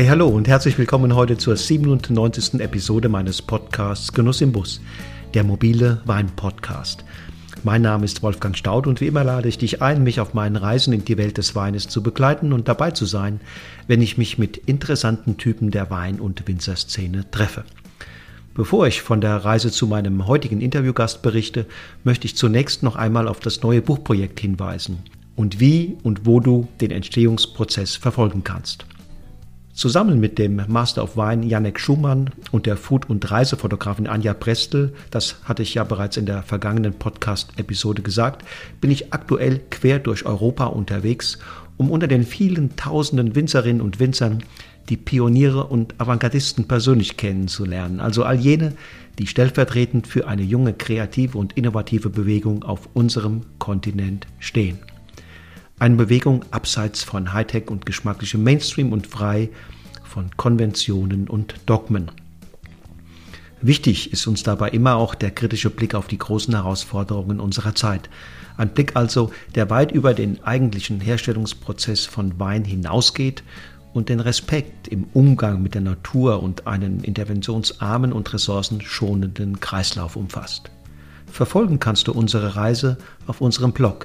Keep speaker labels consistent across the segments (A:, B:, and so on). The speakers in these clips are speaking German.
A: Hey, hallo und herzlich willkommen heute zur 97. Episode meines Podcasts Genuss im Bus, der mobile Wein-Podcast. Mein Name ist Wolfgang Staudt und wie immer lade ich dich ein, mich auf meinen Reisen in die Welt des Weines zu begleiten und dabei zu sein, wenn ich mich mit interessanten Typen der Wein- und Winzerszene treffe. Bevor ich von der Reise zu meinem heutigen Interviewgast berichte, möchte ich zunächst noch einmal auf das neue Buchprojekt hinweisen und wie und wo du den Entstehungsprozess verfolgen kannst. Zusammen mit dem Master of Wine Janek Schumann und der Food- und Reisefotografin Anja Prestel, das hatte ich ja bereits in der vergangenen Podcast-Episode gesagt, bin ich aktuell quer durch Europa unterwegs, um unter den vielen tausenden Winzerinnen und Winzern die Pioniere und Avantgardisten persönlich kennenzulernen, also all jene, die stellvertretend für eine junge, kreative und innovative Bewegung auf unserem Kontinent stehen. Eine Bewegung abseits von Hightech und geschmacklichem Mainstream und frei von Konventionen und Dogmen. Wichtig ist uns dabei immer auch der kritische Blick auf die großen Herausforderungen unserer Zeit. Ein Blick also, der weit über den eigentlichen Herstellungsprozess von Wein hinausgeht und den Respekt im Umgang mit der Natur und einen interventionsarmen und ressourcenschonenden Kreislauf umfasst. Verfolgen kannst du unsere Reise auf unserem Blog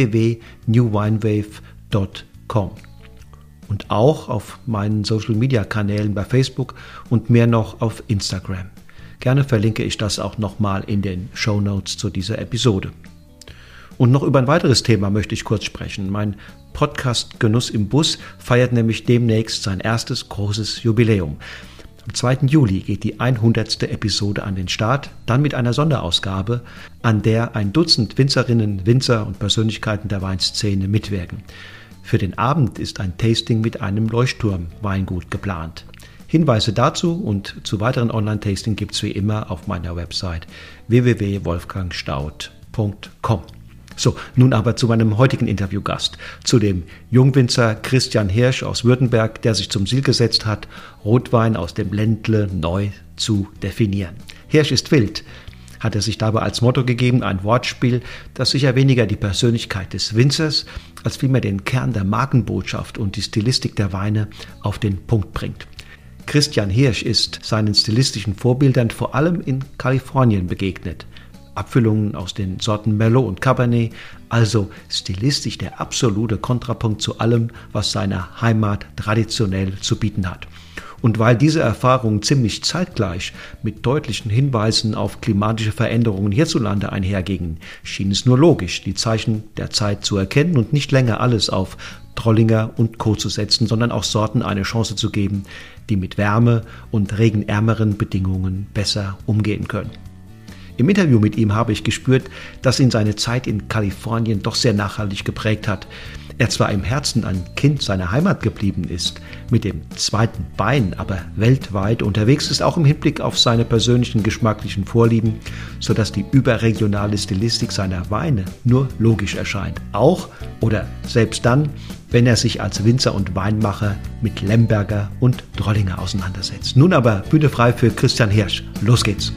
A: www.newwinewave.com und auch auf meinen Social-Media-Kanälen bei Facebook und mehr noch auf Instagram. Gerne verlinke ich das auch nochmal in den Shownotes zu dieser Episode. Und noch über ein weiteres Thema möchte ich kurz sprechen. Mein Podcast Genuss im Bus feiert nämlich demnächst sein erstes großes Jubiläum. Am 2. Juli geht die 100. Episode an den Start, dann mit einer Sonderausgabe, an der ein Dutzend Winzerinnen, Winzer und Persönlichkeiten der Weinszene mitwirken. Für den Abend ist ein Tasting mit einem Leuchtturm-Weingut geplant. Hinweise dazu und zu weiteren Online-Tasting gibt es wie immer auf meiner Website www.wolfgangstaudt.com. So, nun aber zu meinem heutigen Interviewgast, zu dem Jungwinzer Christian Hirsch aus Württemberg, der sich zum Ziel gesetzt hat, Rotwein aus dem Ländle neu zu definieren. Hirsch ist wild, hat er sich dabei als Motto gegeben, ein Wortspiel, das sicher weniger die Persönlichkeit des Winzers, als vielmehr den Kern der Markenbotschaft und die Stilistik der Weine auf den Punkt bringt. Christian Hirsch ist seinen stilistischen Vorbildern vor allem in Kalifornien begegnet. Abfüllungen aus den Sorten Merlot und Cabernet, also stilistisch der absolute Kontrapunkt zu allem, was seine Heimat traditionell zu bieten hat. Und weil diese Erfahrungen ziemlich zeitgleich mit deutlichen Hinweisen auf klimatische Veränderungen hierzulande einhergingen, schien es nur logisch, die Zeichen der Zeit zu erkennen und nicht länger alles auf Trollinger und Co. zu setzen, sondern auch Sorten eine Chance zu geben, die mit Wärme und regenärmeren Bedingungen besser umgehen können. Im Interview mit ihm habe ich gespürt, dass ihn seine Zeit in Kalifornien doch sehr nachhaltig geprägt hat. Er zwar im Herzen ein Kind seiner Heimat geblieben ist, mit dem zweiten Bein aber weltweit unterwegs ist, auch im Hinblick auf seine persönlichen geschmacklichen Vorlieben, sodass die überregionale Stilistik seiner Weine nur logisch erscheint. Auch oder selbst dann, wenn er sich als Winzer und Weinmacher mit Lemberger und Drollinger auseinandersetzt. Nun aber Bühne frei für Christian Hirsch. Los geht's!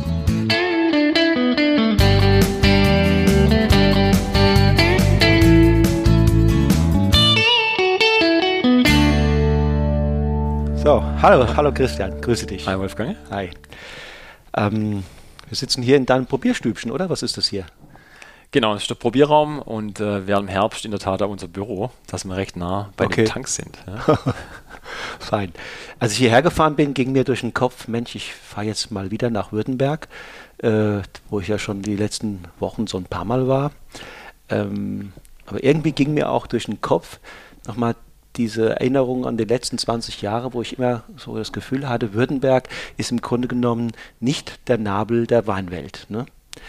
A: So, hallo Christian, grüße dich.
B: Hi Wolfgang.
A: Hi. Wir sitzen hier in deinem Probierstübchen, oder? Was ist das hier?
B: Genau, das ist der Probierraum und wir haben im Herbst in der Tat auch unser Büro, dass wir recht nah bei den Tanks sind. Ja.
A: Fein. Als ich hierher gefahren bin, ging mir durch den Kopf, Mensch, ich fahre jetzt mal wieder nach Württemberg, wo ich ja schon die letzten Wochen so ein paar Mal war. Aber irgendwie ging mir auch durch den Kopf nochmal diese Erinnerung an die letzten 20 Jahre, wo ich immer so das Gefühl hatte, Württemberg ist im Grunde genommen nicht der Nabel der Weinwelt. Ne?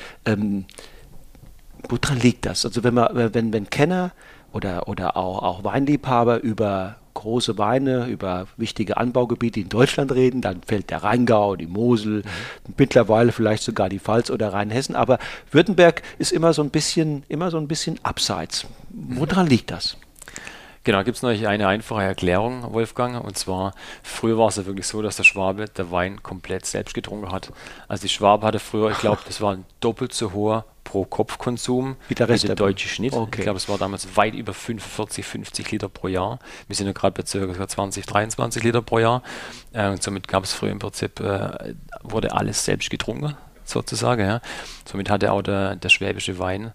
A: Woran liegt das? Also wenn Kenner oder auch Weinliebhaber über große Weine, über wichtige Anbaugebiete in Deutschland reden, dann fällt der Rheingau, die Mosel, mittlerweile vielleicht sogar die Pfalz oder Rheinhessen, aber Württemberg ist immer so ein bisschen abseits. Woran liegt das?
B: Genau, gibt es natürlich eine einfache Erklärung, Wolfgang. Und zwar, früher war es ja wirklich so, dass der Schwabe der Wein komplett selbst getrunken hat. Also die Schwabe hatte früher, ich glaube, das war ein doppelt so hoher Pro-Kopf-Konsum
A: wie der Rest
B: der deutsche Schnitt.
A: Okay.
B: Ich glaube, es war damals weit über 45, 50 Liter pro Jahr. Wir sind ja gerade bei ca. 20, 23 Liter pro Jahr. Und somit gab es früher im Prinzip, wurde alles selbst getrunken, sozusagen. Ja. Somit hatte auch der schwäbische Wein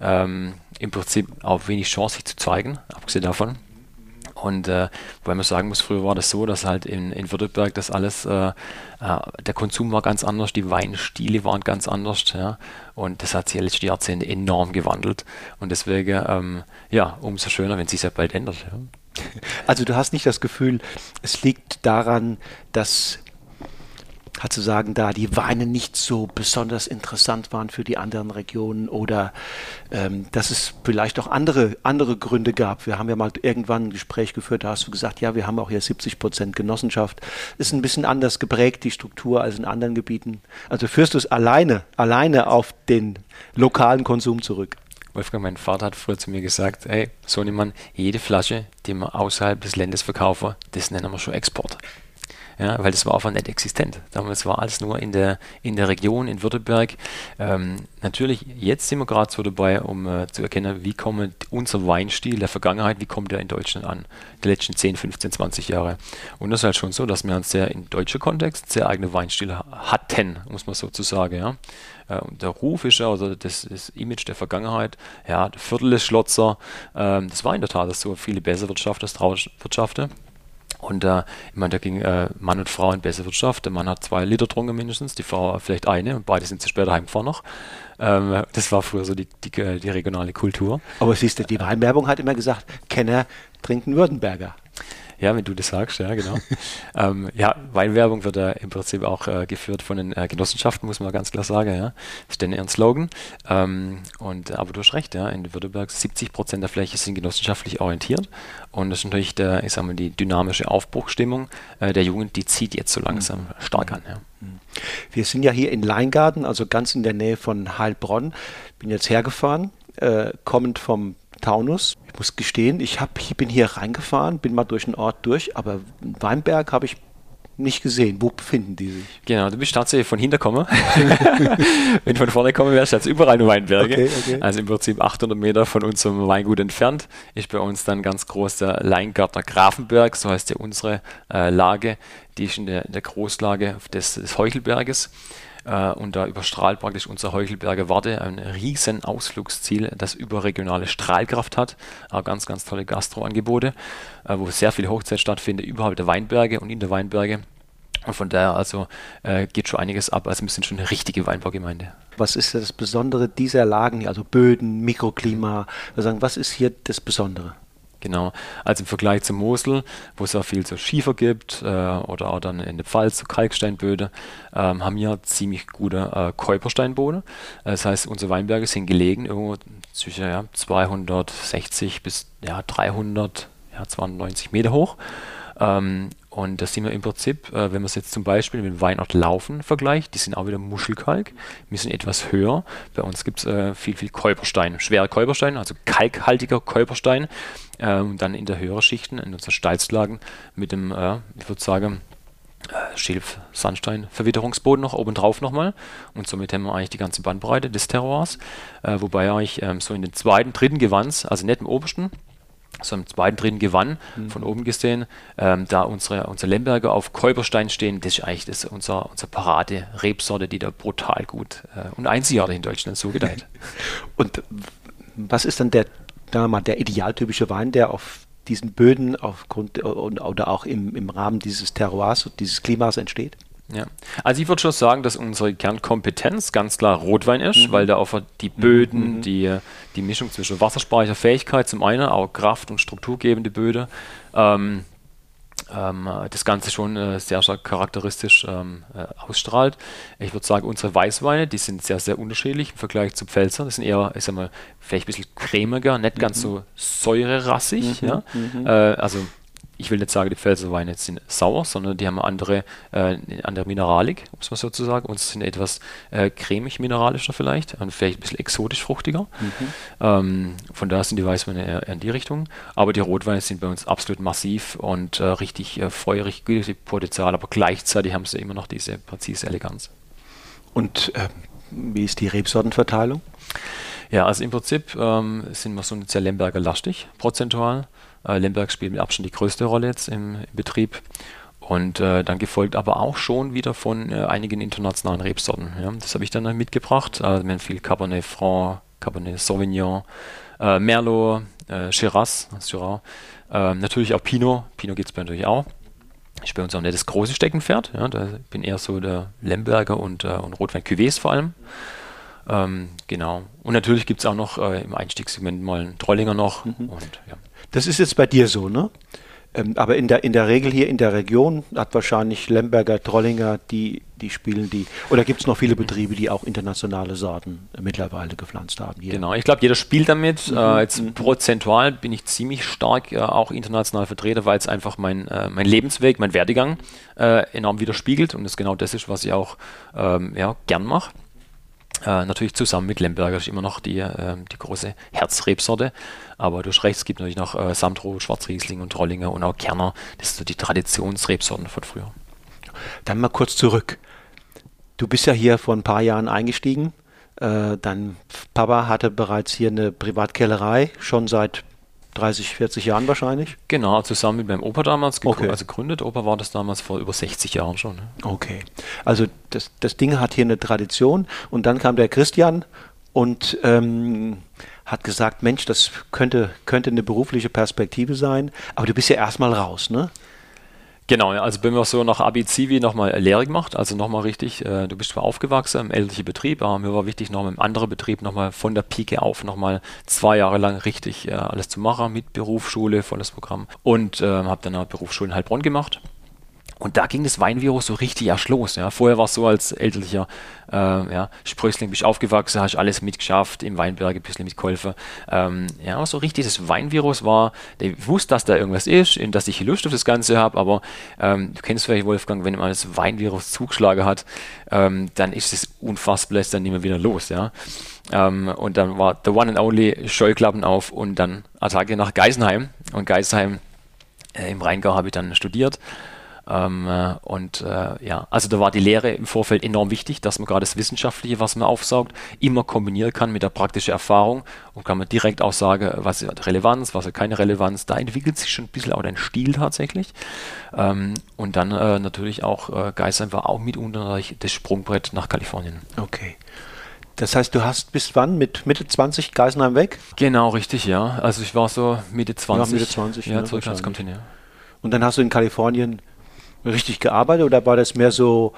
B: im Prinzip auch wenig Chance, sich zu zeigen, abgesehen davon. Und weil man sagen muss, früher war das so, dass halt in Württemberg das alles, der Konsum war ganz anders, die Weinstile waren ganz anders, ja, und das hat sich in den letzten Jahrzehnten enorm gewandelt und deswegen, umso schöner, wenn es sich ja bald ändert. Ja.
A: Also du hast nicht das Gefühl, es liegt daran, dass zu sagen, da die Weine nicht so besonders interessant waren für die anderen Regionen oder dass es vielleicht auch andere Gründe gab. Wir haben ja mal irgendwann ein Gespräch geführt, da hast du gesagt, ja, wir haben auch hier 70% Genossenschaft. Ist ein bisschen anders geprägt, die Struktur, als in anderen Gebieten. Also führst du es alleine auf den lokalen Konsum zurück?
B: Wolfgang, mein Vater hat früher zu mir gesagt, hey, Sohnemann, jede Flasche, die wir außerhalb des Landes verkaufen, das nennen wir schon Export. Ja, weil das war einfach nicht existent. Damals war alles nur in der Region, in Württemberg. Natürlich, jetzt sind wir gerade so dabei, um zu erkennen, wie kommt unser Weinstil der Vergangenheit, wie kommt der in Deutschland an, die letzten 10, 15, 20 Jahre. Und das ist halt schon so, dass wir uns im deutschen Kontext sehr eigene Weinstil hatten, muss man sozusagen. Ja. Und der Ruf ist ja, also das Image der Vergangenheit, ja, der Viertel ist Schlotzer, das war in der Tat so, viele besser Wirtschaft als Trauwirtschaften. Und ich meine, da ging Mann und Frau in bessere Wirtschaft. Der Mann hat 2 Liter getrunken mindestens, die Frau vielleicht eine und beide sind sie später heimgefahren noch. Das war früher so die regionale Kultur.
A: Aber siehst du, die Weinwerbung hat immer gesagt, Kenner trinken Württemberger.
B: Ja, wenn du das sagst, ja, genau. Weinwerbung wird im Prinzip auch geführt von den Genossenschaften, muss man ganz klar sagen. Ja. Das ist denn ihren Slogan. Aber du hast recht, ja, in Württemberg 70% der Fläche sind genossenschaftlich orientiert. Und das ist natürlich die dynamische Aufbruchsstimmung der Jugend, die zieht jetzt so langsam stark an. Ja.
A: Wir sind ja hier in Leingarten, also ganz in der Nähe von Heilbronn. Bin jetzt hergefahren, kommend vom Taunus. Ich muss gestehen, ich bin hier reingefahren, bin mal durch den Ort durch, aber Weinberg habe ich nicht gesehen. Wo befinden die sich?
B: Genau, du bist tatsächlich von hinten gekommen. Wenn du von vorne kommen wärst, jetzt überall nur Weinberge. Okay. Also im Prinzip 800 Meter von unserem Weingut entfernt ist bei uns dann ganz groß der Leingartner Grafenberg, so heißt ja unsere Lage. Die ist in der Großlage des Heuchelberges. Und da überstrahlt praktisch unser Heuchelberger Warte ein riesen Ausflugsziel, das überregionale Strahlkraft hat, auch ganz, ganz tolle Gastroangebote, wo sehr viel Hochzeit stattfindet, überhalb der Weinberge und in der Weinberge. Und von daher geht schon einiges ab, also wir sind schon eine richtige Weinbaugemeinde.
A: Was ist das Besondere dieser Lagen hier, also Böden, Mikroklima, was ist hier das Besondere?
B: Genau, also im Vergleich zur Mosel, wo es ja viel so Schiefer gibt oder auch dann in der Pfalz so Kalksteinböden, haben wir ziemlich gute Keupersteinboden. Das heißt, unsere Weinberge sind gelegen irgendwo zwischen 260 bis 300, 290 Meter hoch. Und das sind wir im Prinzip, wenn man es jetzt zum Beispiel mit dem Weinort Laufen vergleicht, die sind auch wieder Muschelkalk, wir sind etwas höher. Bei uns gibt es viel Keuperstein, schwere Keuperstein, also kalkhaltiger Keuperstein. Und dann in der höheren Schichten, in unseren Steilslagen, mit dem, ich würde sagen, Schilf-Sandstein-Verwitterungsboden noch obendrauf nochmal. Und somit haben wir eigentlich die ganze Bandbreite des Terroirs. Wobei eigentlich so in den zweiten, dritten Gewands, also nicht im obersten, so im zweiten, dritten Gewann von oben gesehen, da unsere Lemberger auf Keuperstein stehen, das ist eigentlich unser Parade-Rebsorte, die da brutal gut und einzigartig in Deutschland so gedeiht.
A: Und was ist dann der idealtypische Wein, der auf diesen Böden oder auch im Rahmen dieses Terroirs und dieses Klimas entsteht?
B: Ja, also ich würde schon sagen, dass unsere Kernkompetenz ganz klar Rotwein ist, weil da auch die Böden, die Mischung zwischen Wasserspeicherfähigkeit zum einen, auch Kraft- und strukturgebende Böden, das Ganze schon sehr stark charakteristisch ausstrahlt. Ich würde sagen, unsere Weißweine, die sind sehr, sehr unterschiedlich im Vergleich zu Pfälzer. Das sind eher, ich sag mal, vielleicht ein bisschen cremiger, nicht ganz so säurerassig. Also ich will nicht sagen, die Pfälzer Weine sind sauer, sondern die haben eine andere Mineralik, muss man sozusagen. Uns sind etwas cremig-mineralischer vielleicht und vielleicht ein bisschen exotisch-fruchtiger. Von daher sind die Weißweine eher in die Richtung. Aber die Rotweine sind bei uns absolut massiv und richtig feurig, Potenzial, aber gleichzeitig haben sie immer noch diese präzise Eleganz.
A: Und wie ist die Rebsortenverteilung?
B: Ja, also im Prinzip sind wir so sehr Lemberger lastig, prozentual. Lemberg spielt mit Abstand die größte Rolle jetzt im Betrieb. Und dann gefolgt aber auch schon wieder von einigen internationalen Rebsorten. Ja. Das habe ich dann mitgebracht. Wir haben viel Cabernet Franc, Cabernet Sauvignon, Merlot, Shiraz, Syrah. Natürlich auch Pinot. Pinot gibt es natürlich auch. Ist bei uns auch nicht das große Steckenpferd. Ja. Da bin eher so der Lemberger und Rotwein-Cuvées vor allem. Genau. Und natürlich gibt es auch noch im Einstiegssegment mal einen Trollinger noch. Und, ja.
A: Das ist jetzt bei dir so, ne? Aber in der Regel hier in der Region hat wahrscheinlich Lemberger, Trollinger, die spielen die. Oder gibt es noch viele Betriebe, die auch internationale Sorten mittlerweile gepflanzt haben? Hier?
B: Genau, ich glaube, jeder spielt damit. Jetzt prozentual bin ich ziemlich stark auch international vertreten, weil es einfach mein Lebensweg, mein Werdegang enorm widerspiegelt. Und das genau das ist, was ich auch gern mache. Natürlich zusammen mit Lemberger ist immer noch die große Herzrebsorte. Aber du hast recht, es gibt natürlich noch Samtrot, Schwarzriesling und Trollinger und auch Kerner. Das sind so die Traditionsrebsorten von früher.
A: Dann mal kurz zurück. Du bist ja hier vor ein paar Jahren eingestiegen. Dein Papa hatte bereits hier eine Privatkellerei, schon seit 30, 40 Jahren wahrscheinlich?
B: Genau, zusammen mit meinem Opa damals gegründet. Opa war das damals vor über 60 Jahren schon. Ne?
A: Okay, also das Ding hat hier eine Tradition und dann kam der Christian und hat gesagt, Mensch, das könnte eine berufliche Perspektive sein, aber du bist ja erstmal raus, ne?
B: Genau, also bin wir so nach Abi-Zivi nochmal Lehre gemacht, also nochmal richtig, du bist zwar aufgewachsen im elterlichen Betrieb, aber mir war wichtig, nochmal im anderen Betrieb nochmal von der Pike auf nochmal 2 Jahre lang richtig alles zu machen, mit Berufsschule, volles Programm und habe dann eine Berufsschule in Heilbronn gemacht. Und da ging das Weinvirus so richtig erst los. Ja. Vorher war es so, als elterlicher Sprössling bist du aufgewachsen, hast alles mitgeschafft, im Weinberg ein bisschen mitgeholfen. So richtig das Weinvirus war, ich wusste, dass da irgendwas ist und dass ich Lust auf das Ganze habe, aber du kennst vielleicht, Wolfgang, wenn man das Weinvirus zugeschlagen hat, dann ist es unfassbar, lässt dann nicht mehr wieder los. Ja. Und dann war the one and only Scheuklappen auf und dann Attacke nach Geisenheim. Und Geisenheim im Rheingau habe ich dann studiert. Also da war die Lehre im Vorfeld enorm wichtig, dass man gerade das Wissenschaftliche, was man aufsaugt, immer kombinieren kann mit der praktischen Erfahrung und kann man direkt auch sagen, was ist Relevanz, was ist keine Relevanz. Da entwickelt sich schon ein bisschen auch dein Stil tatsächlich. Und dann natürlich auch Geisheim war auch mitunter das Sprungbrett nach Kalifornien.
A: Okay. Das heißt, du hast bis wann? Mit Mitte 20 Geisenheim weg?
B: Genau, richtig, ja. Also ich war so Mitte 20.
A: Ja, Mitte 20.
B: Ja, zurück ans Kontinent.
A: Und dann hast du in Kalifornien richtig gearbeitet oder war das mehr so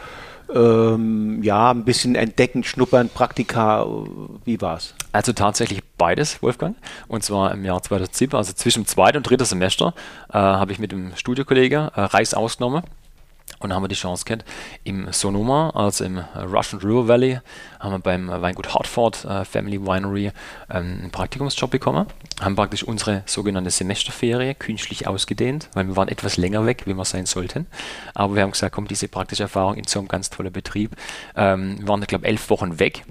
A: ein bisschen entdecken, schnuppern, Praktika? Wie war's?
B: Also tatsächlich beides, Wolfgang. Und zwar im Jahr 2007, also zwischen dem 2. und 3. Semester, habe ich mit dem Studiokollege Reis ausgenommen. Und haben wir die Chance gehabt, im Sonoma, also im Russian River Valley, haben wir beim Weingut Hartford Family Winery einen Praktikumsjob bekommen. Haben praktisch unsere sogenannte Semesterferie künstlich ausgedehnt, weil wir waren etwas länger weg, wie wir sein sollten. Aber wir haben gesagt, komm, diese praktische Erfahrung in so einem ganz tollen Betrieb. Wir waren, ich glaube, 11 Wochen weg.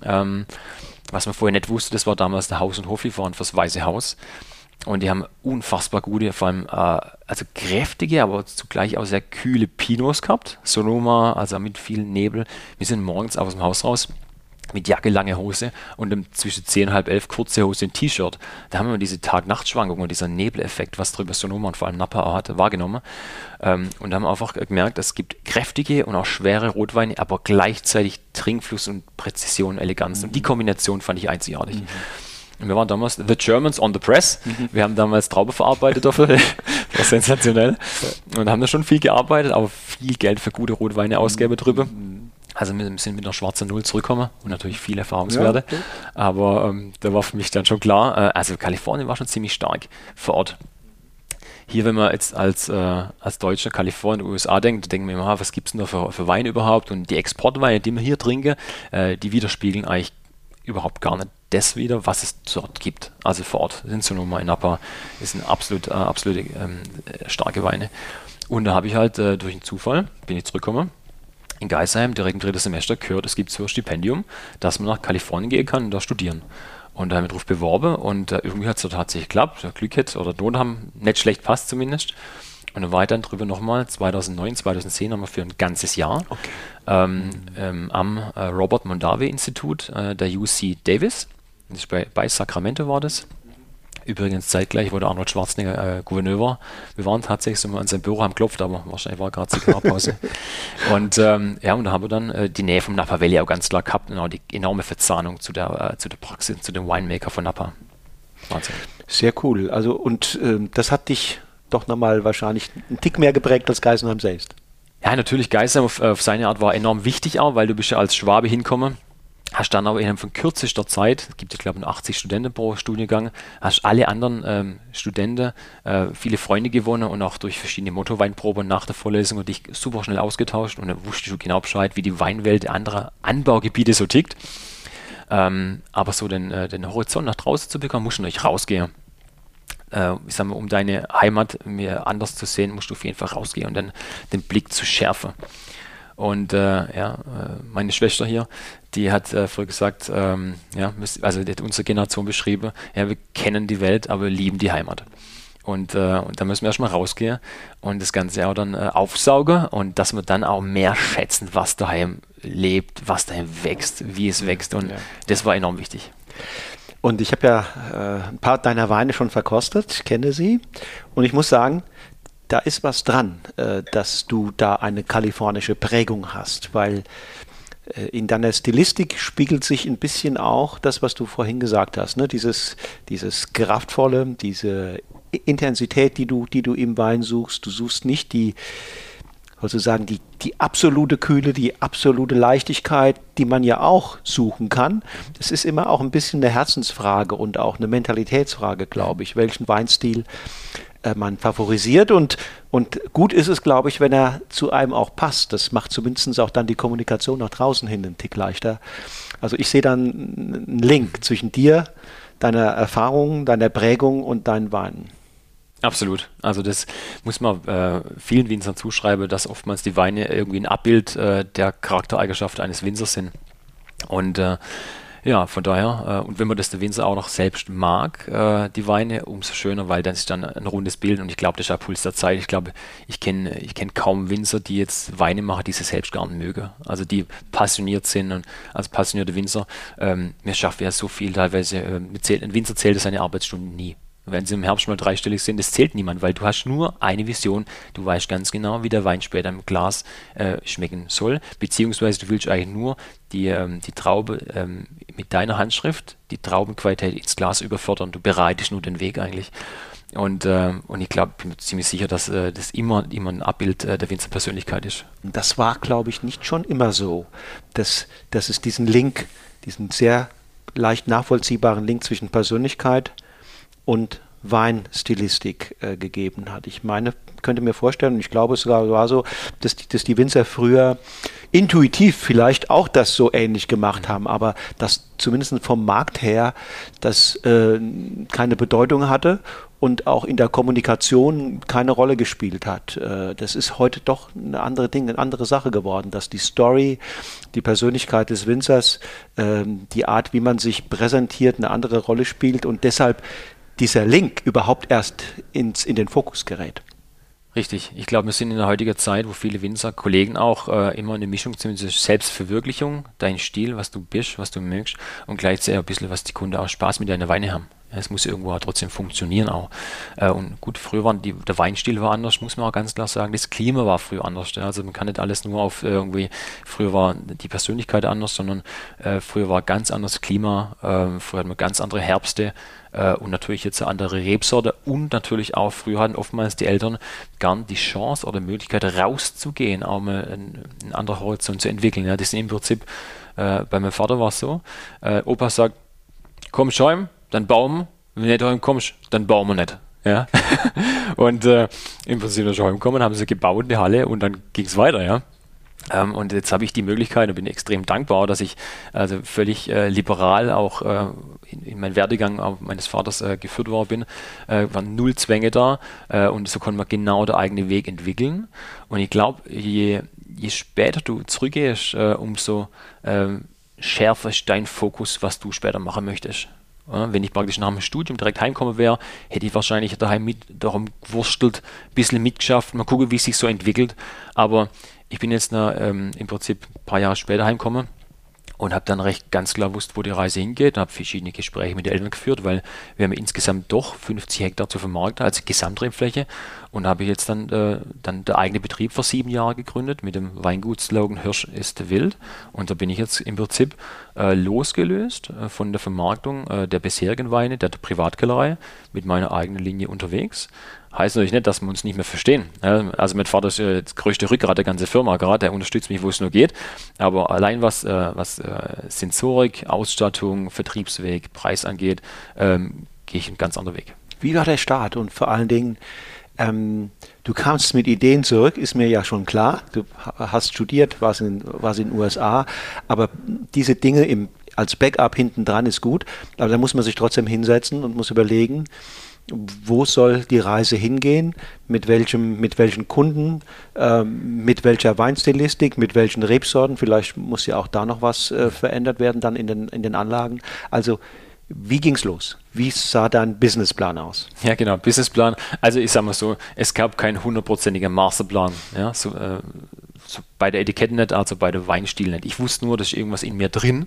B: Was man vorher nicht wusste, das war damals der Haus- und Hoflieferant fürs Weiße Haus. Und die haben unfassbar gute, vor allem also kräftige, aber zugleich auch sehr kühle Pinots gehabt. Sonoma, also mit viel Nebel. Wir sind morgens aus dem Haus raus mit Jacke, lange Hose und zwischen 10, halb 11 kurze Hose und T-Shirt. Da haben wir diese Tag-Nacht-Schwankung und dieser Nebeleffekt, was drüber Sonoma und vor allem Napa hatte, wahrgenommen. Und haben einfach gemerkt, es gibt kräftige und auch schwere Rotweine, aber gleichzeitig Trinkfluss und Präzision, Eleganz. Und die Kombination fand ich einzigartig. Und wir waren damals The Germans on the Press. Wir haben damals Trauben verarbeitet dafür. Das war sensationell. Und haben da schon viel gearbeitet, aber viel Geld für gute Rotweine ausgegeben drüber. Also wir sind mit einer schwarzen Null zurückgekommen und natürlich viele Erfahrungswerte. Ja, okay. Aber da war für mich dann schon klar, also Kalifornien war schon ziemlich stark vor Ort. Hier, wenn man jetzt als Deutscher Kalifornien, USA denkt, denken wir immer, was gibt es denn da für Weine überhaupt? Und die Exportweine, die wir hier trinken, die widerspiegeln eigentlich überhaupt gar nicht das wieder, was es dort gibt. Also vor Ort sind Sonoma in Napa, ist ein absolute starke Weine. Und da habe ich halt durch einen Zufall, bin ich zurückgekommen, in Geisheim, direkt im 3. Semester gehört, es gibt so ein Stipendium, dass man nach Kalifornien gehen kann und da studieren. Und da haben wir drauf beworben und irgendwie hat es tatsächlich geklappt. Glück hätte oder Not haben, nicht schlecht passt zumindest. Und dann war ich dann drüber nochmal, 2009, 2010 haben wir für ein ganzes Jahr am Robert Mondavi Institut der UC Davis. Das ist bei Sacramento war das. Übrigens zeitgleich, wo der Arnold Schwarzenegger Gouverneur war. Wir waren tatsächlich so mal an seinem Büro, haben geklopft, aber wahrscheinlich war gerade Zigarrenpause. Und und da haben wir dann die Nähe vom Napa Valley auch ganz klar gehabt und auch die enorme Verzahnung zu der Praxis, zu dem Winemaker von Napa. Wahnsinn.
A: Sehr cool. Also und das hat dich doch nochmal wahrscheinlich einen Tick mehr geprägt als Geisenheim selbst.
B: Ja, natürlich, Geisenheim auf seine Art war enorm wichtig auch, weil du bist ja als Schwabe hingekommen, hast dann aber innerhalb von kürzester Zeit, es gibt ja glaube ich 80 Studenten pro Studiengang, hast alle anderen Studenten viele Freunde gewonnen und auch durch verschiedene Motorweinproben nach der Vorlesung und dich super schnell ausgetauscht und dann wusstest du genau Bescheid, wie die Weinwelt anderer Anbaugebiete so tickt. Aber so den Horizont nach draußen zu bekommen, musst du natürlich rausgehen. Ich sag mal, um deine Heimat mehr anders zu sehen, musst du auf jeden Fall rausgehen und dann den Blick zu schärfen. Und meine Schwester hier, die hat früher gesagt, also die hat unsere Generation beschrieben, ja, wir kennen die Welt, aber wir lieben die Heimat. Und da müssen wir erstmal rausgehen und das Ganze auch dann aufsaugen und dass wir dann auch mehr schätzen, was daheim lebt, was daheim wächst, wie es wächst und das war enorm wichtig.
A: Und ich habe ja ein paar deiner Weine schon verkostet, ich kenne sie und ich muss sagen, da ist was dran, dass du da eine kalifornische Prägung hast, weil in deiner Stilistik spiegelt sich ein bisschen auch das, was du vorhin gesagt hast, ne? Dieses Kraftvolle, diese Intensität, die du im Wein suchst. Du suchst nicht die absolute Kühle, die absolute Leichtigkeit, die man ja auch suchen kann. Das ist immer auch ein bisschen eine Herzensfrage und auch eine Mentalitätsfrage, glaube ich, welchen Weinstil man favorisiert und gut ist es, glaube ich, wenn er zu einem auch passt. Das macht zumindest auch dann die Kommunikation nach draußen hin einen Tick leichter. Also ich sehe dann einen Link zwischen dir, deiner Erfahrung, deiner Prägung und deinen Weinen.
B: Absolut. Also das muss man vielen Winzern zuschreiben, dass oftmals die Weine irgendwie ein Abbild der Charaktereigenschaften eines Winzers sind. Und von daher, und wenn man das der Winzer auch noch selbst mag, die Weine, umso schöner, weil dann ist dann ein rundes Bild und ich glaube, das ist der Puls der Zeit. Ich glaube, ich kenn kaum Winzer, die jetzt Weine machen, die sie selbst gar nicht mögen. Also die passioniert sind und als passionierte Winzer, wir schaffen ja so viel teilweise, ein Winzer zählt seine Arbeitsstunden nie. Wenn sie im Herbst mal dreistellig sind, das zählt niemand, weil du hast nur eine Vision. Du weißt ganz genau, wie der Wein später im Glas schmecken soll, beziehungsweise du willst eigentlich nur die Traube mit deiner Handschrift, die Traubenqualität ins Glas überfördern. Du bereitest nur den Weg eigentlich. Und ich glaube, bin mir ziemlich sicher, dass das immer ein Abbild der Winzerpersönlichkeit ist.
A: Das war, glaube ich, nicht schon immer so, dass es diesen Link, diesen sehr leicht nachvollziehbaren Link zwischen Persönlichkeit und Weinstilistik gegeben hat. Ich meine, könnte mir vorstellen, und ich glaube, es sogar war so, dass die Winzer früher intuitiv vielleicht auch das so ähnlich gemacht haben, aber dass zumindest vom Markt her das keine Bedeutung hatte und auch in der Kommunikation keine Rolle gespielt hat. Das ist heute doch eine andere Sache geworden, dass die Story, die Persönlichkeit des Winzers, die Art, wie man sich präsentiert, eine andere Rolle spielt und deshalb dieser Link überhaupt erst in den Fokus gerät.
B: Richtig. Ich glaube, wir sind in der heutigen Zeit, wo viele Winzer, Kollegen auch immer eine Mischung zwischen Selbstverwirklichung, dein Stil, was du bist, was du mögst und gleichzeitig ein bisschen, was die Kunden auch Spaß mit deiner Weine haben. Es muss irgendwo auch trotzdem funktionieren auch. Und gut, früher der Weinstil war anders, muss man auch ganz klar sagen. Das Klima war früher anders. Also man kann nicht alles nur auf früher war die Persönlichkeit anders, sondern früher war ganz anderes Klima, früher hatten wir ganz andere Herbste und natürlich jetzt eine andere Rebsorte und natürlich auch früher hatten oftmals die Eltern gern die Chance oder Möglichkeit rauszugehen, auch mal einen anderen Horizont zu entwickeln. Ja, das ist im Prinzip, bei meinem Vater war es so, Opa sagt, komm Schäum, dann bauen wir. Wenn du nicht heimkommst, dann bauen wir nicht. Ja? Und im Prinzip, wenn sie heimkommen, haben sie gebaut, eine Halle und dann ging es weiter. Ja? Und jetzt habe ich die Möglichkeit und bin extrem dankbar, dass ich also völlig liberal auch in meinen Werdegang meines Vaters geführt worden bin. Waren null Zwänge da und so konnte man genau der eigene Weg entwickeln. Und ich glaube, je später du zurückgehst, umso schärfer ist dein Fokus, was du später machen möchtest. Ja, wenn ich praktisch nach dem Studium direkt heimgekommen wäre, hätte ich wahrscheinlich daheim darum gewurstelt, ein bisschen mitgeschafft, mal gucken, wie es sich so entwickelt. Aber ich bin jetzt im Prinzip ein paar Jahre später heimgekommen und habe dann recht ganz klar gewusst, wo die Reise hingeht. Habe verschiedene Gespräche mit den Eltern geführt, weil wir haben insgesamt doch 50 Hektar zu vermarkten als Gesamtrebfläche und habe jetzt dann der eigene Betrieb vor 7 Jahren gegründet mit dem Weingut-Slogan Hirsch ist wild. Und da bin ich jetzt im Prinzip losgelöst von der Vermarktung der bisherigen Weine, der Privatkellerei, mit meiner eigenen Linie unterwegs. Heißt natürlich nicht, dass wir uns nicht mehr verstehen. Also mein Vater ist das größte Rückgrat der ganzen Firma gerade, der unterstützt mich, wo es nur geht. Aber allein was Sensorik, Ausstattung, Vertriebsweg, Preis angeht, gehe ich einen ganz anderen Weg.
A: Wie war der Start? Und vor allen Dingen, du kamst mit Ideen zurück, ist mir ja schon klar. Du hast studiert, warst in den USA, aber diese Dinge als Backup hinten dran ist gut. Aber da muss man sich trotzdem hinsetzen und muss überlegen, wo soll die Reise hingehen, mit welchen Kunden, mit welcher Weinstilistik, mit welchen Rebsorten, vielleicht muss ja auch da noch was verändert werden dann in den Anlagen. Also wie ging's los? Wie sah dein Businessplan aus?
B: Ja, genau, Businessplan. Also ich sage mal so, es gab keinen 100%igen Masterplan. Ja, so bei der Etikette nicht, also bei der Weinstil nicht. Ich wusste nur, dass ist irgendwas in mir drin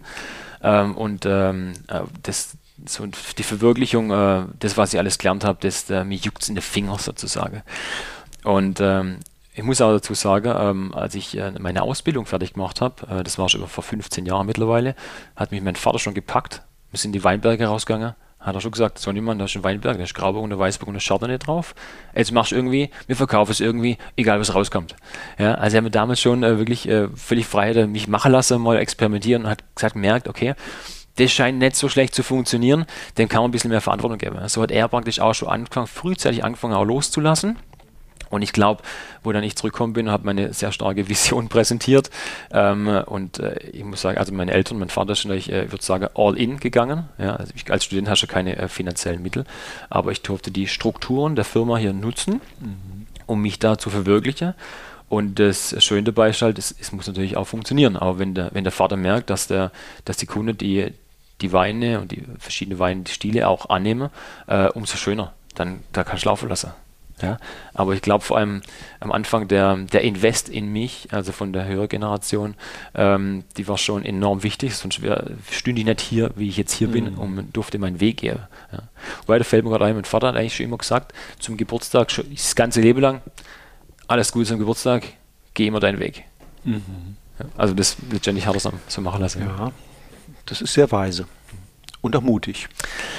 B: so die Verwirklichung, das, was ich alles gelernt habe, mir juckt es in den Finger sozusagen. Und ich muss auch dazu sagen, als ich meine Ausbildung fertig gemacht habe, das war schon vor 15 Jahren mittlerweile, hat mich mein Vater schon gepackt. Wir sind in die Weinberge rausgegangen, hat er schon gesagt, so niemand, da ist ein Weinberg, da ist Grauburgunder, Weißburgunder, Chardonnay drauf. Jetzt machst du irgendwie, wir verkaufen es irgendwie, egal was rauskommt. Ja, also er hat mir damals schon wirklich völlig frei mich machen lassen, mal experimentieren und hat gemerkt, okay, das scheint nicht so schlecht zu funktionieren, dem kann man ein bisschen mehr Verantwortung geben. So hat er praktisch auch schon frühzeitig angefangen, auch loszulassen. Und ich glaube, wo dann ich zurückgekommen bin, habe meine sehr starke Vision präsentiert. Ich muss sagen, also meine Eltern, mein Vater ist natürlich, ich würde sagen, all in gegangen. Ja, also als Student hast du keine finanziellen Mittel, aber ich durfte die Strukturen der Firma hier nutzen, um mich da zu verwirklichen. Und das Schöne dabei ist halt, es muss natürlich auch funktionieren. Aber wenn der Vater merkt, dass die Kunden die Weine und die verschiedenen Weine, die Stile auch annehmen, umso schöner. Dann da kannst du laufen lassen. Ja? Aber ich glaube vor allem am Anfang der Invest in mich, also von der höheren Generation, die war schon enorm wichtig, sonst stünde ich nicht hier, wie ich jetzt hier bin, und durfte meinen Weg gehen. Ja? Wobei, da fällt mir gerade ein, mein Vater hat eigentlich schon immer gesagt, zum Geburtstag, schon das ganze Leben lang, alles Gute zum Geburtstag, geh immer deinen Weg. Ja? Also das letztendlich hat er so machen lassen.
A: Ja. Das ist sehr weise und auch mutig.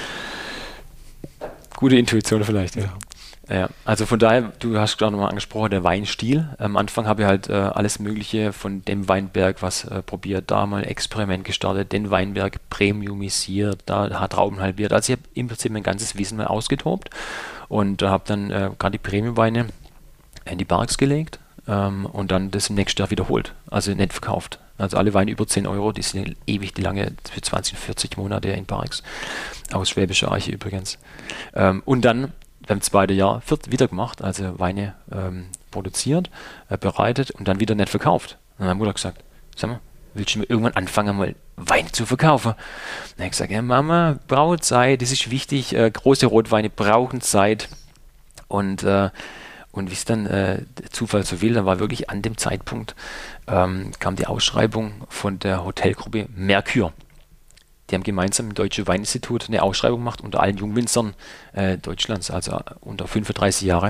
B: Gute Intuition vielleicht. Ja, also von daher, du hast gerade nochmal angesprochen, der Weinstil. Am Anfang habe ich halt alles Mögliche von dem Weinberg was probiert, da mal ein Experiment gestartet, den Weinberg premiumisiert, da Trauben halbiert. Also ich habe im Prinzip mein ganzes Wissen mal ausgetobt und habe dann gerade die Premiumweine in die Barriques gelegt und dann das im nächsten Jahr wiederholt, also nicht verkauft. Also alle Weine über 10 Euro, die sind ewig, die lange, für 20, 40 Monate in Barriques, aus Schwäbischer Eiche übrigens. Und dann beim zweiten Jahr wieder gemacht, also Weine produziert, bereitet und dann wieder nicht verkauft. Und dann hat meine Mutter gesagt, sag mal, willst du mir irgendwann anfangen, mal Weine zu verkaufen? Und dann habe ich gesagt, ja Mama, braucht Zeit, das ist wichtig, große Rotweine brauchen Zeit. Und wie es dann der Zufall so will, dann war wirklich an dem Zeitpunkt, kam die Ausschreibung von der Hotelgruppe Mercure. Die haben gemeinsam im Deutschen Weininstitut eine Ausschreibung gemacht unter allen Jungwinzern Deutschlands, also unter 35 Jahre.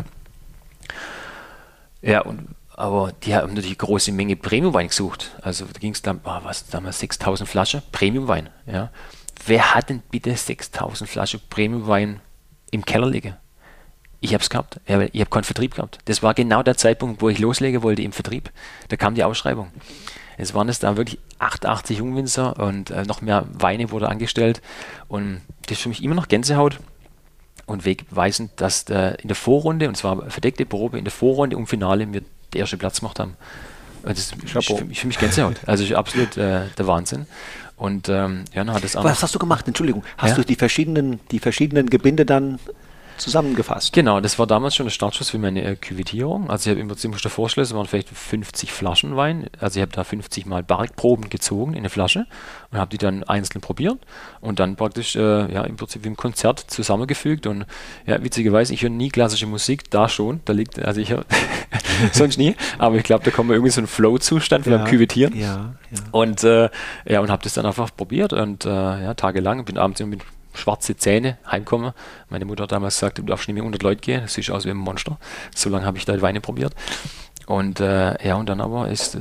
B: Ja, aber die haben natürlich eine große Menge Premiumwein gesucht. Also da ging es dann, damals 6.000 Flaschen Premiumwein. Ja. Wer hat denn bitte 6.000 Flaschen Premiumwein im Keller liegen? Ich habe es gehabt. Ich habe keinen Vertrieb gehabt. Das war genau der Zeitpunkt, wo ich loslegen wollte im Vertrieb. Da kam die Ausschreibung. Es waren es da wirklich 88 Jungwinzer und noch mehr Weine wurde angestellt. Und das ist für mich immer noch Gänsehaut und wegweisend, dass in der Vorrunde, und zwar verdeckte Probe, in der Vorrunde um Finale wir den ersten Platz gemacht haben. Das ist für mich Gänsehaut. Also absolut der Wahnsinn. Und dann hat es auch.
A: Was hast du gemacht? Entschuldigung. Hast du die verschiedenen Gebinde dann zusammengefasst?
B: Genau, das war damals schon der Startschuss für meine Küvettierung. Also ich habe im Prinzip, musst du dir vorstellen, es waren vielleicht 50 Flaschen Wein. Also ich habe da 50 Mal Barrikproben gezogen in eine Flasche und habe die dann einzeln probiert und dann praktisch im Prinzip im Konzert zusammengefügt. Und ja, witzigerweise, ich höre nie klassische Musik, da schon. Da liegt, also ich höre sonst nie, aber ich glaube, da kommt mir irgendwie so ein Flow-Zustand beim Küvettieren.
A: Ja.
B: Und und habe das dann einfach probiert und tagelang, bin abends immer mit schwarze Zähne heimkommen. Meine Mutter hat damals gesagt, du darfst nicht mehr 100 Leute gehen, das sieht aus wie ein Monster. So lange habe ich da Weine probiert. Und und dann aber ist,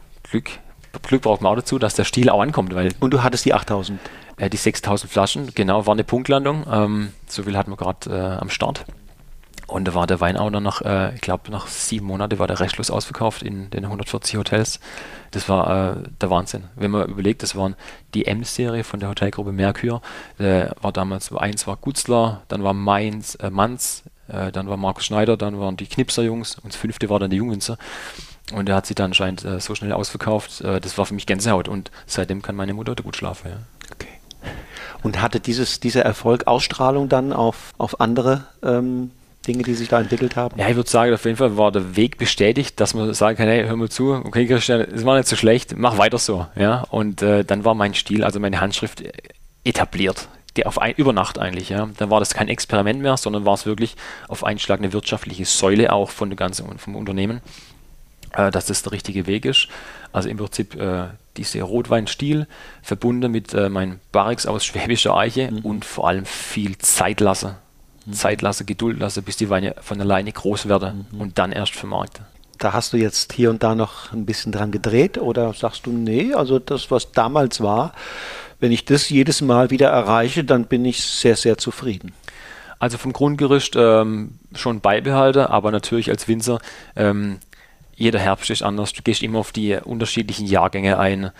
B: Glück braucht man auch dazu, dass der Stil auch ankommt.
A: Und du hattest die 8.000?
B: Die 6.000 Flaschen, genau, war eine Punktlandung. So viel hatten wir gerade am Start. Und da war der Wein auch dann ich glaube, nach 7 Monaten war der restlos ausverkauft in den 140 Hotels. Das war der Wahnsinn. Wenn man überlegt, das waren die M-Serie von der Hotelgruppe Merkur. War damals, eins war Gutzler, dann war Manz, dann war Markus Schneider, dann waren die Knipser-Jungs und das 5. war dann die Jungwinzer. Und der hat sich dann anscheinend so schnell ausverkauft. Das war für mich Gänsehaut und seitdem kann meine Mutter gut schlafen. Ja.
A: Okay. Und hatte dieser Erfolg Ausstrahlung dann auf andere Dinge, die sich da entwickelt haben?
B: Ja, ich würde sagen, auf jeden Fall war der Weg bestätigt, dass man sagen kann, hey, hör mal zu, okay Christian, es war nicht so schlecht, mach weiter so. Ja? Und dann war mein Stil, also meine Handschrift etabliert. Über Nacht eigentlich. Ja? Dann war das kein Experiment mehr, sondern war es wirklich auf einen Schlag eine wirtschaftliche Säule auch vom Unternehmen, dass das der richtige Weg ist. Also im Prinzip dieser Rotweinstil verbunden mit meinem Barrix aus Schwäbischer Eiche und vor allem viel Zeit lassen. Zeit lasse, Geduld lasse, bis die Weine von alleine groß werden und dann erst vermarkten.
A: Da hast du jetzt hier und da noch ein bisschen dran gedreht oder sagst du, nee, also das, was damals war, wenn ich das jedes Mal wieder erreiche, dann bin ich sehr, sehr zufrieden.
B: Also vom Grundgerüst schon beibehalten, aber natürlich als Winzer, jeder Herbst ist anders. Du gehst immer auf die unterschiedlichen Jahrgänge ein.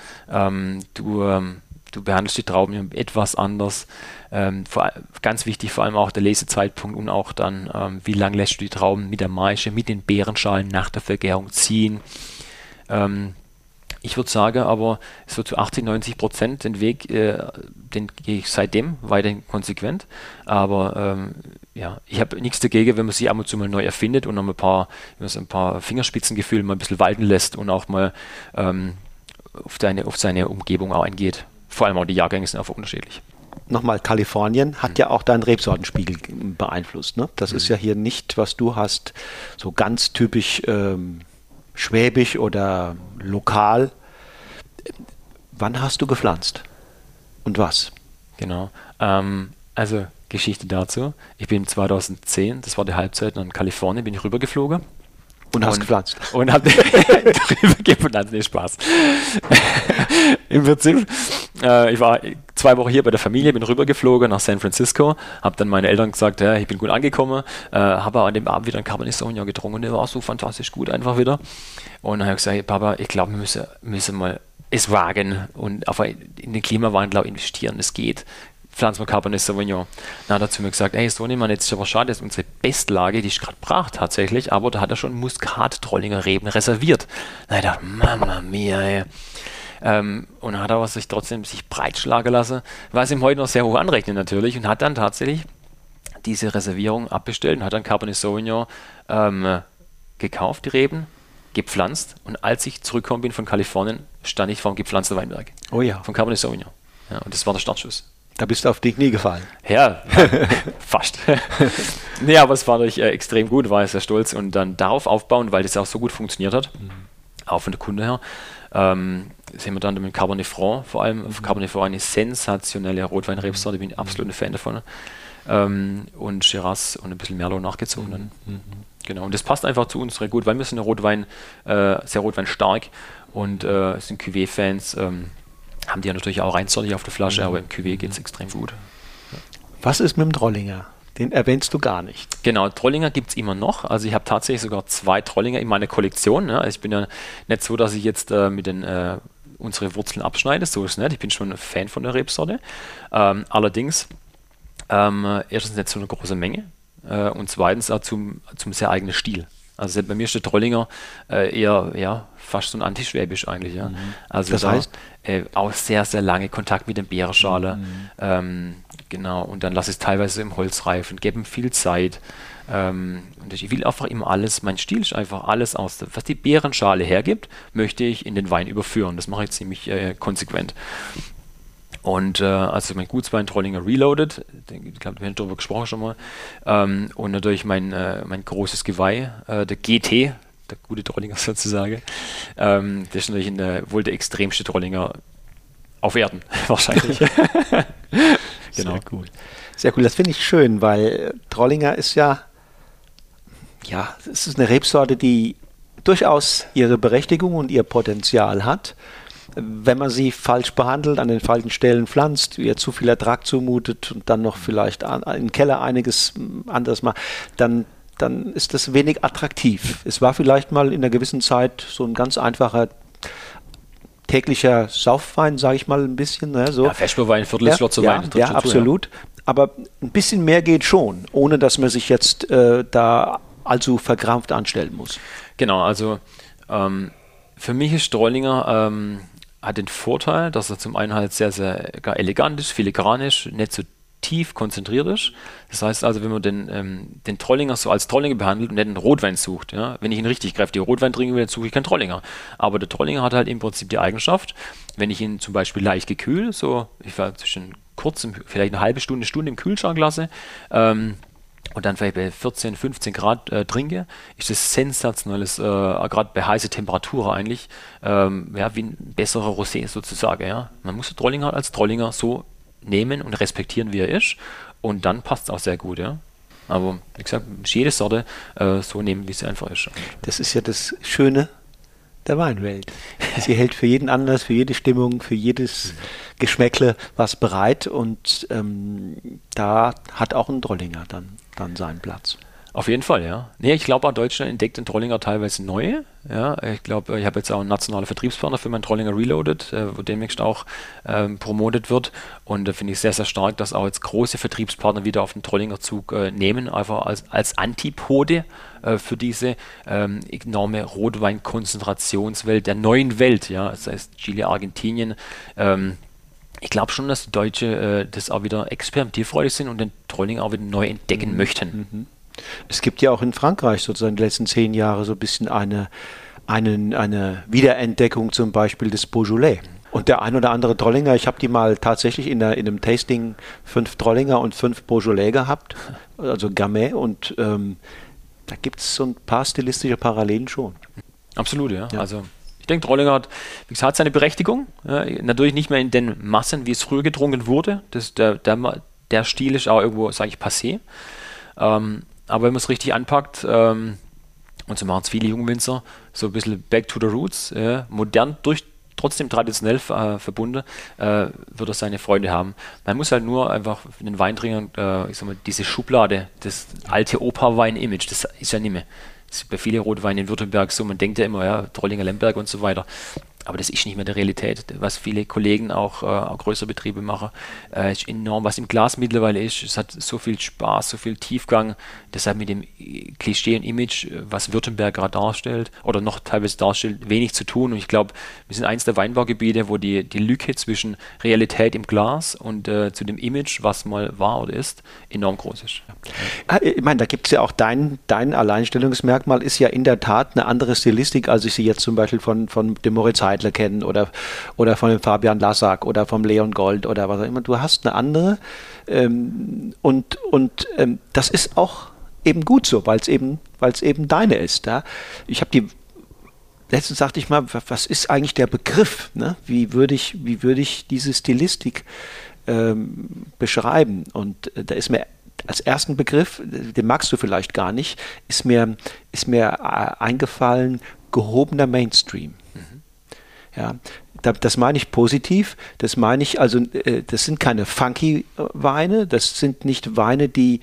B: Du behandelst die Trauben etwas anders. Ganz wichtig vor allem auch der Lesezeitpunkt und auch dann, wie lange lässt du die Trauben mit der Maische, mit den Beerenschalen nach der Vergärung ziehen. Ich würde sagen, aber so zu 80-90% den Weg, den gehe ich seitdem weiterhin konsequent. Aber ich habe nichts dagegen, wenn man sich ab und zu mal neu erfindet und noch ein paar Fingerspitzengefühle mal ein bisschen walten lässt und auch mal auf seine Umgebung auch eingeht. Vor allem auch die Jahrgänge sind einfach unterschiedlich.
A: Nochmal, Kalifornien hat ja auch deinen Rebsortenspiegel beeinflusst. Ne? Das ist ja hier nicht, was du hast, so ganz typisch schwäbisch oder lokal. Wann hast du gepflanzt? Und was?
B: Genau. Also Geschichte dazu. Ich bin 2010, das war die Halbzeit, in Kalifornien, bin ich rübergeflogen.
A: Und hast gepflanzt.
B: Und habe drüber gepflanzt. Nee, Spaß. Im Prinzip, ich war 2 Wochen hier bei der Familie, bin rübergeflogen nach San Francisco, habe dann meine Eltern gesagt, ja, ich bin gut angekommen, habe an dem Abend wieder einen Cabernet Sauvignon getrunken und der war so fantastisch gut einfach wieder. Und dann habe ich gesagt, hey, Papa, ich glaube, wir müssen mal es wagen und in den Klimawandel investieren, es geht. Pflanzen wir Cabernet Sauvignon. Dann hat er zu mir gesagt, ey Sohnemann, jetzt ist aber schade, dass unsere Bestlage, die ist gerade brach tatsächlich, aber da hat er schon Muskat-Trollinger Reben reserviert. Dann habe ich gedacht, Mama mia, ey. Und dann hat er aber sich trotzdem breitschlagen lassen, was ihm heute noch sehr hoch anrechnet natürlich und hat dann tatsächlich diese Reservierung abbestellt und hat dann Cabernet Sauvignon gekauft, die Reben, gepflanzt und als ich zurückgekommen bin von Kalifornien, stand ich vor dem gepflanzten Weinberg.
A: Oh ja.
B: Von Cabernet Sauvignon. Ja, und das war der Startschuss.
A: Da bist du auf die Knie gefallen.
B: Ja, fast. Nee, aber es war natürlich extrem gut, war ich sehr stolz und dann darauf aufbauen, weil das auch so gut funktioniert hat, auch von der Kunde her, sehen wir dann mit Cabernet Franc, vor allem Cabernet Franc eine sensationelle Rotwein-Rebsorte, bin ich absolut ein Fan davon. Und Shiraz und ein bisschen Merlot nachgezogen dann. Genau, und das passt einfach zu uns recht gut, weil wir sind sehr Rotwein und sind Cuvée-Fans, haben die ja natürlich auch reinsortig auf der Flasche, aber im Cuvée geht es extrem gut. Ja.
A: Was ist mit dem Trollinger? Den erwähnst du gar nicht.
B: Genau, Trollinger gibt es immer noch. Also ich habe tatsächlich sogar 2 Trollinger in meiner Kollektion. Ne? Also ich bin ja nicht so, dass ich jetzt unsere Wurzeln abschneide, so ist es nicht. Ich bin schon ein Fan von der Rebsorte. Allerdings, erstens nicht so eine große Menge und zweitens auch zum sehr eigenen Stil. Also bei mir ist der Trollinger eher ja, fast so ein Antischwäbisch eigentlich. Ja. Also
C: Das heißt?
B: Auch sehr, sehr lange Kontakt mit der Beerenschale. Genau, und dann lasse ich es teilweise im Holz reifen, gebe ihm viel Zeit. Und ich will einfach immer alles, mein Stil ist einfach alles aus, was die Beerenschale hergibt, möchte ich in den Wein überführen. Das mache ich ziemlich konsequent. Und also mein Gutswein Trollinger Reloaded, ich glaube, wir haben darüber gesprochen schon mal. Und natürlich mein großes Geweih, der GT, der gute Trollinger sozusagen. Das ist natürlich wohl der extremste Trollinger auf Erden, wahrscheinlich.
C: Genau. Sehr gut. Sehr cool, das finde ich schön, weil Trollinger ist ja, es ist eine Rebsorte, die durchaus ihre Berechtigung und ihr Potenzial hat. Wenn man sie falsch behandelt, an den falschen Stellen pflanzt, ihr zu viel Ertrag zumutet und dann noch vielleicht im Keller einiges anderes macht, dann ist das wenig attraktiv. Es war vielleicht mal in einer gewissen Zeit so ein ganz einfacher täglicher Saufwein, sage ich mal ein bisschen. Ne, so.
B: Ja, Vesperwein, Viertelschlotzer Wein.
C: Ja, absolut. Ja. Aber ein bisschen mehr geht schon, ohne dass man sich jetzt da allzu verkrampft anstellen muss.
B: Genau, also für mich ist Trollinger hat den Vorteil, dass er zum einen halt sehr, sehr elegant ist, filigranisch, nicht so tief konzentriert ist. Das heißt also, wenn man den Trollinger so als Trollinger behandelt und nicht einen Rotwein sucht, ja, wenn ich einen richtig kräftigen Rotwein trinken will, dann suche ich keinen Trollinger. Aber der Trollinger hat halt im Prinzip die Eigenschaft, wenn ich ihn zum Beispiel leicht gekühlt, so ich war zwischen kurzem, vielleicht eine halbe Stunde im Kühlschrank lasse, und dann vielleicht bei 14, 15 Grad trinke, ist das sensationelles, gerade bei heißen Temperaturen eigentlich, wie ein besserer Rosé sozusagen. Ja. Man muss den Trollinger halt als Trollinger so nehmen und respektieren, wie er ist, und dann passt es auch sehr gut. Ja. Aber wie gesagt, jede Sorte so nehmen, wie sie einfach ist.
C: Das ist ja das Schöne der Weinwelt. Sie hält für jeden Anlass, für jede Stimmung, für jedes Geschmäckle was bereit, und da hat auch ein Trollinger dann seinen Platz.
B: Auf jeden Fall, ja. Nee, ich glaube auch Deutschland entdeckt den Trollinger teilweise neu. Ja, ich glaube, ich habe jetzt auch einen nationalen Vertriebspartner für meinen Trollinger Reloaded, wo demnächst auch promotet wird. Und da finde ich sehr, sehr stark, dass auch jetzt große Vertriebspartner wieder auf den Trollinger Zug nehmen, einfach als Antipode für diese enorme Rotweinkonzentrationswelt der neuen Welt. Ja, das heißt Chile, Argentinien. Ich glaube schon, dass die Deutsche das auch wieder experimentierfreudig sind und den Trollinger auch wieder neu entdecken möchten.
C: Es gibt ja auch in Frankreich sozusagen die letzten 10 Jahre so ein bisschen eine Wiederentdeckung zum Beispiel des Beaujolais. Und der ein oder andere Trollinger, ich habe die mal tatsächlich in einem Tasting 5 Trollinger und 5 Beaujolais gehabt, also Gamay, und da gibt es so ein paar stilistische Parallelen schon.
B: Absolut, ja. Also ich denke, Trollinger hat seine Berechtigung. Ja, natürlich nicht mehr in den Massen, wie es früher getrunken wurde. Der Stil ist auch irgendwo, sage ich, passé. Aber wenn man es richtig anpackt, und so machen es viele Jungwinzer, so ein bisschen back to the roots, modern, trotzdem traditionell verbunden, wird er seine Freunde haben. Man muss halt nur einfach in den Weintrinkern, ich sag mal, diese Schublade, das alte Opa-Wein-Image, das ist ja nicht mehr. Das ist bei vielen Rotweinen in Württemberg so, man denkt ja immer, ja, Trollinger Lemberg und so weiter. Aber das ist nicht mehr die Realität. Was viele Kollegen auch größere Betriebe machen, ist enorm, was im Glas mittlerweile ist. Es hat so viel Spaß, so viel Tiefgang. Deshalb mit dem Klischee und Image, was Württemberg gerade darstellt oder noch teilweise darstellt, wenig zu tun. Und ich glaube, wir sind eins der Weinbaugebiete, wo die Lücke zwischen Realität im Glas und zu dem Image, was mal war oder ist, enorm groß ist.
C: Ich meine, da gibt es ja auch dein Alleinstellungsmerkmal ist ja in der Tat eine andere Stilistik, als ich sie jetzt zum Beispiel von dem Moritz Heidler kennen oder von dem Fabian Lassack oder vom Leon Gold oder was auch immer. Du hast eine andere und das ist auch eben gut so, weil es eben deine ist. Ja? Letztens sagte ich mal, was ist eigentlich der Begriff? Ne? Wie würde ich diese Stilistik beschreiben? Und da ist mir als ersten Begriff, den magst du vielleicht gar nicht, ist mir eingefallen, gehobener Mainstream. Ja, das meine ich positiv, das meine ich, also das sind keine funky Weine, das sind nicht Weine, die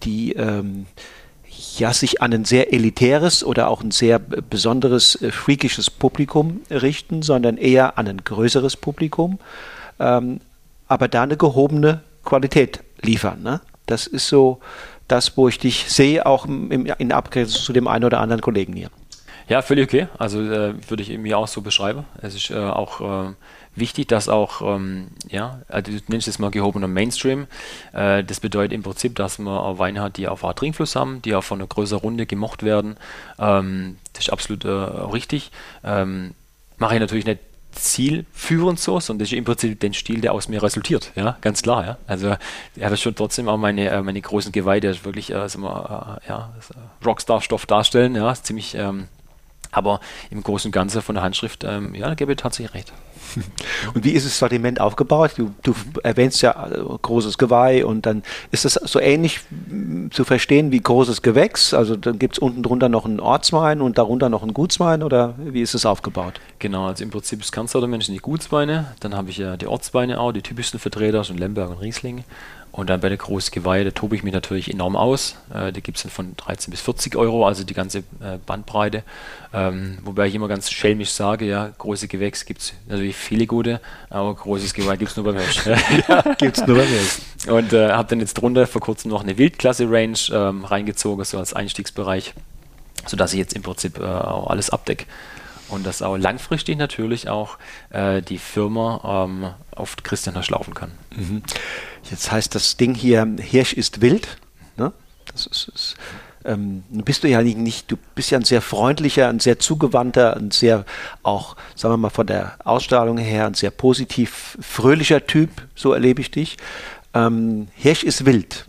C: sich an ein sehr elitäres oder auch ein sehr besonderes, freakisches Publikum richten, sondern eher an ein größeres Publikum, aber da eine gehobene Qualität liefern. Ne? Das ist so das, wo ich dich sehe, auch in Abgrenzung zu dem einen oder anderen Kollegen hier.
B: Ja, völlig okay. Also würde ich mir auch so beschreiben. Es ist auch wichtig, dass auch, also du nennst es mal gehobener Mainstream. Das bedeutet im Prinzip, dass man auch Weine hat, die auf Trinkfluss haben, die auch von einer größeren Runde gemocht werden. Das ist absolut richtig. Mache ich natürlich nicht zielführend so, sondern das ist im Prinzip den Stil, der aus mir resultiert, ja, ganz klar, ja. Also ich habe schon trotzdem auch meine großen Geweihe, der ist wirklich Rockstar-Stoff darstellen, ja, ist ziemlich, aber im Großen und Ganzen von der Handschrift, da gebe ich tatsächlich recht.
C: Und wie ist das Sortiment aufgebaut? Du erwähnst ja großes Geweih und dann ist das so ähnlich zu verstehen wie großes Gewächs. Also dann gibt es unten drunter noch einen Ortswein und darunter noch einen Gutswein oder wie ist es aufgebaut?
B: Genau, also im Prinzip das Kernsortiment sind die Gutsweine, dann habe ich ja die Ortsweine auch, die typischsten Vertreter, schon Lemberg und Riesling. Und dann bei der großen Geweihe, da tobe ich mich natürlich enorm aus. Da gibt es dann von 13 bis 40 Euro, also die ganze Bandbreite. Wobei ich immer ganz schelmisch sage, ja, große Gewächs gibt es natürlich viele gute, aber großes Geweih gibt es nur beim Hirsch.
C: Ja, gibt es nur beim Hirsch.
B: Und habe dann jetzt drunter vor kurzem noch eine Wildklasse-Range reingezogen, so als Einstiegsbereich, sodass ich jetzt im Prinzip auch alles abdecke. Und dass auch langfristig natürlich auch die Firma auf Christian Hirsch laufen kann.
C: Mhm. Jetzt heißt das Ding hier, Hirsch ist wild. Ne? Das ist bist du ja nicht, du bist ja ein sehr freundlicher, ein sehr zugewandter, ein sehr auch, sagen wir mal von der Ausstrahlung her, ein sehr positiv fröhlicher Typ, so erlebe ich dich. Hirsch ist wild.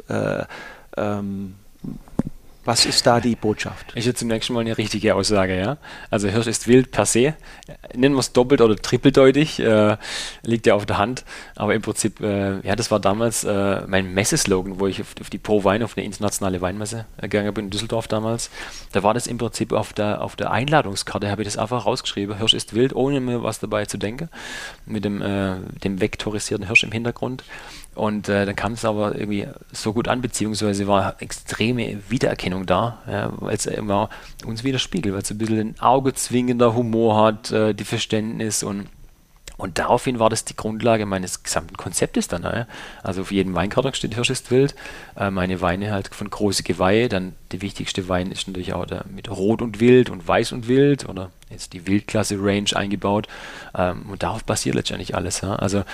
C: Was ist da die Botschaft?
B: Ich hätte zunächst mal eine richtige Aussage, ja. Also Hirsch ist wild per se. Nennen wir es doppelt oder trippeldeutig, liegt ja auf der Hand. Aber im Prinzip, das war damals mein Messeslogan, wo ich auf die Pro Wein, auf eine internationale Weinmesse gegangen bin, in Düsseldorf damals. Da war das im Prinzip auf der Einladungskarte, habe ich das einfach rausgeschrieben. Hirsch ist wild, ohne mir was dabei zu denken. Mit dem vektorisierten Hirsch im Hintergrund. Und dann kam es aber irgendwie so gut an, beziehungsweise war extreme Wiedererkennung da, ja, weil es immer uns widerspiegelt, weil es ein bisschen ein augezwingender Humor hat, die Verständnis und daraufhin war das die Grundlage meines gesamten Konzeptes dann. Ja. Also auf jedem Weinkarton steht Hirsch ist wild, meine Weine halt von große Geweihe, dann die wichtigste Wein ist natürlich auch der mit Rot und Wild und Weiß und Wild oder jetzt die Wildklasse-Range eingebaut und darauf basiert letztendlich alles. Ja. Also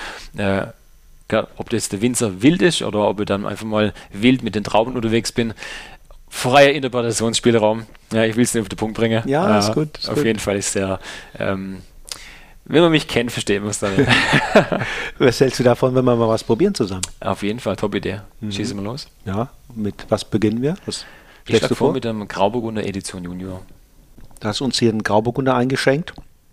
B: ob das der Winzer wild ist oder ob ich dann einfach mal wild mit den Trauben unterwegs bin, freier Interpretationsspielraum. Ja, ich will es nicht auf den Punkt bringen.
C: Ja, ist gut. Ist
B: auf
C: gut.
B: jeden Fall ist der, wenn man mich kennt, versteht man es dann.
C: Was hältst du davon, wenn wir mal was probieren zusammen?
B: Auf jeden Fall, top Idee. Schießen wir los.
C: Ja, mit was beginnen wir? Was
B: ich schlage vor mit dem Grauburgunder Edition Junior.
C: Du hast uns hier einen Grauburgunder eingeschenkt.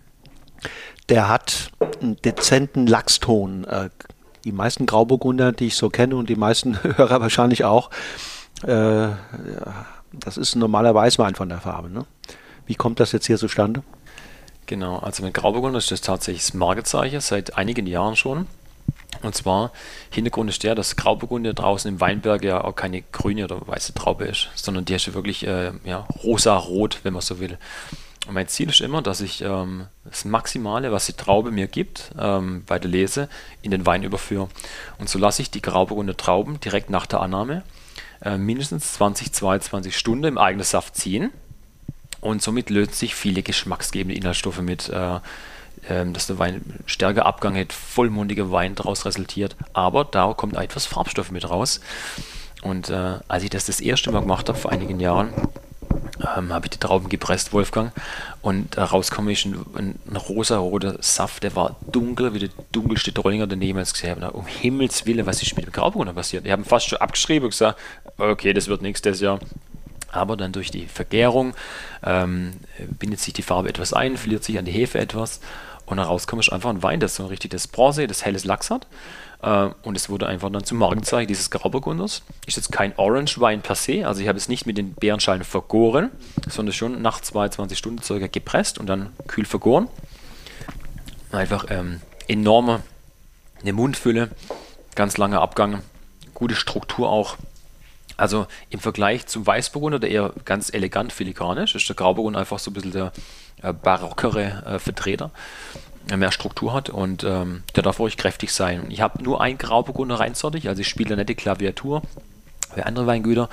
C: Der hat einen dezenten Lachston. Die meisten Grauburgunder, die ich so kenne und die meisten Hörer wahrscheinlich auch, das ist ein normaler Weißwein von der Farbe. Ne? Wie kommt das jetzt hier zustande?
B: Genau, also mit Grauburgunder ist das tatsächlich das Markenzeichen seit einigen Jahren schon. Und zwar, Hintergrund ist der, dass Grauburgunder draußen im Weinberg ja auch keine grüne oder weiße Traube ist, sondern die ist ja wirklich rosa-rot, wenn man so will. Und mein Ziel ist immer, dass ich das Maximale, was die Traube mir gibt, bei der Lese, in den Wein überführe. Und so lasse ich die Grauburgunder Trauben direkt nach der Annahme mindestens 20-22 Stunden im eigenen Saft ziehen. Und somit lösen sich viele geschmacksgebende Inhaltsstoffe mit, dass der Wein stärker Abgang hat, vollmundiger Wein daraus resultiert. Aber da kommt etwas Farbstoff mit raus. Und als ich das erste Mal gemacht habe, vor einigen Jahren, habe ich die Trauben gepresst, Wolfgang, und rauskam ist ein rosa-roter Saft, der war dunkel, wie der dunkelste Trollinger, den ich jemals gesehen habe. Um Himmels Willen, was ist mit dem Grauburgunder passiert? Ich habe ihn fast schon abgeschrieben und gesagt, okay, das wird nichts das Jahr. Aber dann durch die Vergärung bindet sich die Farbe etwas ein, verliert sich an die Hefe etwas und herauskommt ist einfach ein Wein, das so ein richtiges Bronze, das helles Lachs hat. Und es wurde einfach dann zum Markenzeichen dieses Grauburgunders. Ist jetzt kein Orange-Wein per se, also ich habe es nicht mit den Beerenschalen vergoren, sondern schon nach 22 Stunden circa gepresst und dann kühl vergoren. Einfach enorme eine Mundfülle, ganz langer Abgang, gute Struktur auch. Also im Vergleich zum Weißburgunder, der eher ganz elegant filigranisch ist, der Grauburgunder einfach so ein bisschen der barockere Vertreter, der mehr Struktur hat und der darf ruhig kräftig sein. Ich habe nur ein Grauburgunder reinsortig, also ich spiele da nicht die Klaviatur wie andere Weingüter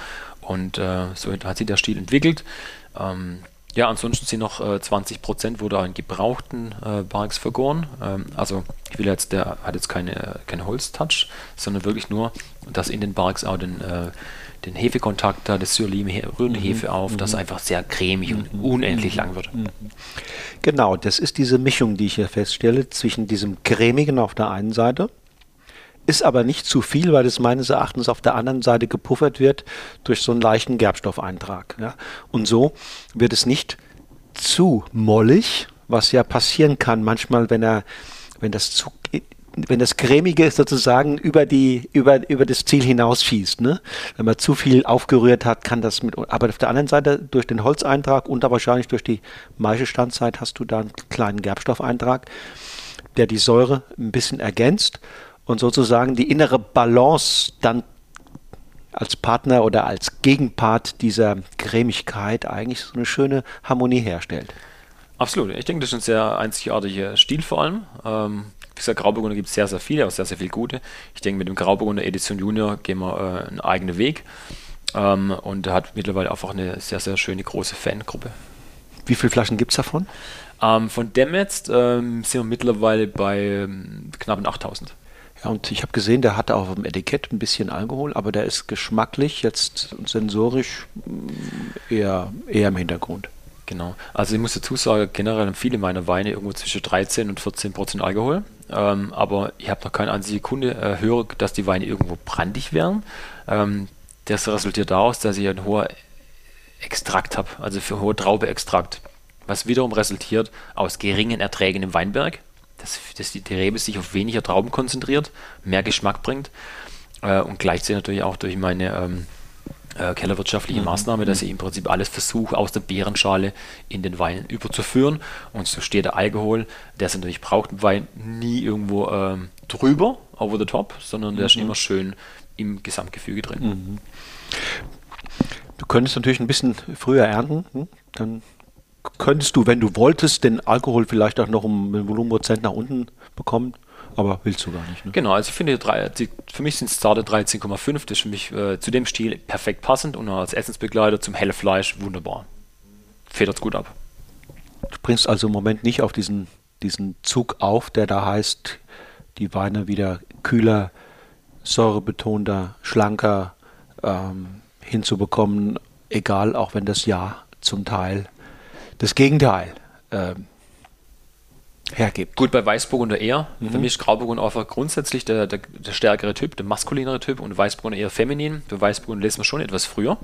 B: Und so hat sich der Stil entwickelt. Ja, ansonsten sind noch 20% wurde auch in gebrauchten Barrix vergoren. Also ich will jetzt, der hat jetzt keine Holztouch, sondern wirklich nur, dass in den Barrix auch den Hefekontakt da, das Syrlim rührt die Hefe auf, dass es einfach sehr cremig und unendlich lang wird.
C: Genau, das ist diese Mischung, die ich hier feststelle, zwischen diesem cremigen auf der einen Seite, ist aber nicht zu viel, weil es meines Erachtens auf der anderen Seite gepuffert wird durch so einen leichten Gerbstoffeintrag. Ja? Und so wird es nicht zu mollig, was ja passieren kann manchmal, wenn das Cremige sozusagen über das Ziel hinausschießt. Ne? Wenn man zu viel aufgerührt hat, kann das aber auf der anderen Seite durch den Holzeintrag und wahrscheinlich durch die Maischestandzeit hast du da einen kleinen Gerbstoffeintrag, der die Säure ein bisschen ergänzt und sozusagen die innere Balance dann als Partner oder als Gegenpart dieser Cremigkeit eigentlich so eine schöne Harmonie herstellt.
B: Absolut. Ich denke, das ist ein sehr einzigartiger Stil vor allem. Wie gesagt, Grauburgunder gibt es sehr, sehr viele, auch sehr, sehr viele gute. Ich denke, mit dem Grauburgunder Edition Junior gehen wir einen eigenen Weg. Und er hat mittlerweile einfach eine sehr, sehr schöne große Fangruppe.
C: Wie viele Flaschen gibt es davon?
B: Von dem jetzt sind wir mittlerweile bei knapp 8.000.
C: Ja, und ich habe gesehen, der hatte auf dem Etikett ein bisschen Alkohol, aber der ist geschmacklich jetzt sensorisch eher im Hintergrund.
B: Genau. Also ich muss dazu sagen, generell haben viele meiner Weine irgendwo zwischen 13 und 14% Alkohol. Aber ich habe noch keine einzige Sekunde höre, dass die Weine irgendwo brandig wären. Das resultiert daraus, dass ich einen hohen Extrakt habe, also für hohe Traubeextrakt, was wiederum resultiert aus geringen Erträgen im Weinberg, dass die Rebe sich auf weniger Trauben konzentriert, mehr Geschmack bringt und gleichzeitig natürlich auch durch meine kellerwirtschaftliche Maßnahme, dass ich im Prinzip alles versuche, aus der Beerenschale in den Wein überzuführen, und so steht der Alkohol, der es natürlich braucht im Wein, nie irgendwo drüber, over the top, sondern der ist immer schön im Gesamtgefüge drin.
C: Du könntest natürlich ein bisschen früher ernten, dann könntest du, wenn du wolltest, den Alkohol vielleicht auch noch um einen Volumenprozent nach unten bekommen, aber willst du gar nicht. Ne?
B: Genau, also ich finde, für mich sind es zarte 13,5, das ist für mich zu dem Stil perfekt passend und als Essensbegleiter zum helle Fleisch wunderbar. Federt es gut ab.
C: Du bringst also im Moment nicht auf diesen Zug auf, der da heißt, die Weine wieder kühler, säurebetonter, schlanker hinzubekommen, egal, auch wenn das Jahr zum Teil das Gegenteil hergibt.
B: Gut, bei Weißburgunder eher. Für mich ist Grauburgunder einfach grundsätzlich der stärkere Typ, der maskulinere Typ, und Weißburgunder eher feminin. Bei Weißburgunder lesen wir schon etwas früher.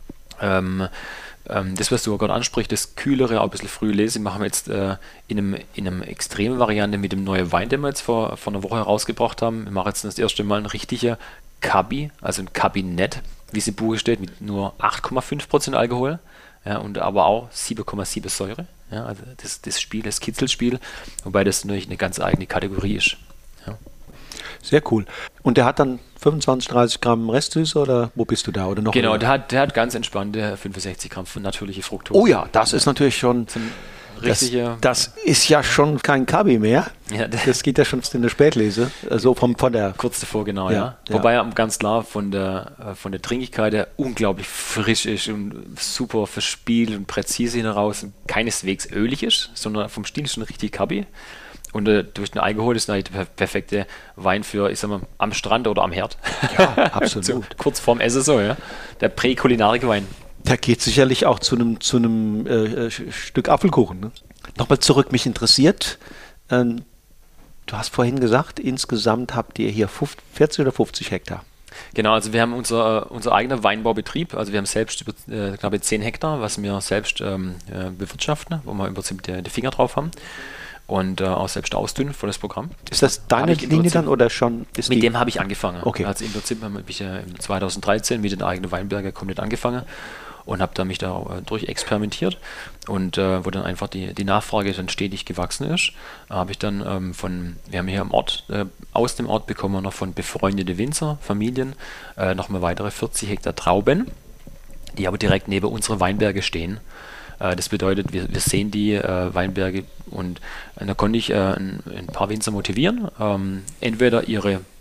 B: Das, was du gerade ansprichst, das kühlere, auch ein bisschen früh lesen, machen wir jetzt in einem extremen Variante mit dem neuen Wein, den wir jetzt vor einer Woche herausgebracht haben. Wir machen jetzt das erste Mal ein richtiger Cabi, also ein Kabinett, wie es im Buch steht, mit nur 8,5% Alkohol. Ja, und aber auch 7,7 Säure. Ja, also das Spiel, das Kitzelspiel, wobei das natürlich eine ganz eigene Kategorie ist. Ja.
C: Sehr cool. Und der hat dann 25, 30 Gramm Restsüße, oder wo bist du da? Oder noch
B: genau, der hat ganz entspannte 65 Gramm natürliche Fructose.
C: Oh ja, das ist natürlich schon das ist ja schon kein Kabi mehr. Ja, das geht ja schon in der Spätlese. Also von der
B: kurz davor, genau, ja. Wobei er ganz klar von der Trinkigkeit her unglaublich frisch ist und super verspielt und präzise heraus und keineswegs ölig ist, sondern vom Stil ist schon richtig Kabi. Und durch den Alkohol ist der perfekte Wein für, ich sag mal, am Strand oder am Herd.
C: Ja, absolut.
B: So, kurz vorm Essen so, ja. Der Präkulinarik-Wein.
C: Der geht sicherlich auch zu einem Stück Apfelkuchen. Ne? Nochmal zurück, mich interessiert. Du hast vorhin gesagt, insgesamt habt ihr hier 40 oder 50 Hektar.
B: Genau, also wir haben unser eigener Weinbaubetrieb, also wir haben selbst über knappe 10 Hektar, was wir selbst bewirtschaften, wo wir im Prinzip die Finger drauf haben. Und auch selbst ausdünnen für das Programm.
C: Ist das deine Linie dann oder schon?
B: Mit dem habe ich angefangen.
C: Okay.
B: Also im Prinzip habe ich 2013 mit den eigenen Weinbergen komplett angefangen und habe da mich da durch experimentiert, und wo dann einfach die Nachfrage dann stetig gewachsen ist, habe ich dann wir haben hier im Ort, aus dem Ort bekommen wir noch von befreundete Winzer, Familien, nochmal weitere 40 Hektar Trauben, die aber direkt neben unsere Weinberge stehen. Das bedeutet, wir sehen die Weinberge, und da konnte ich ein paar Winzer motivieren, entweder ihre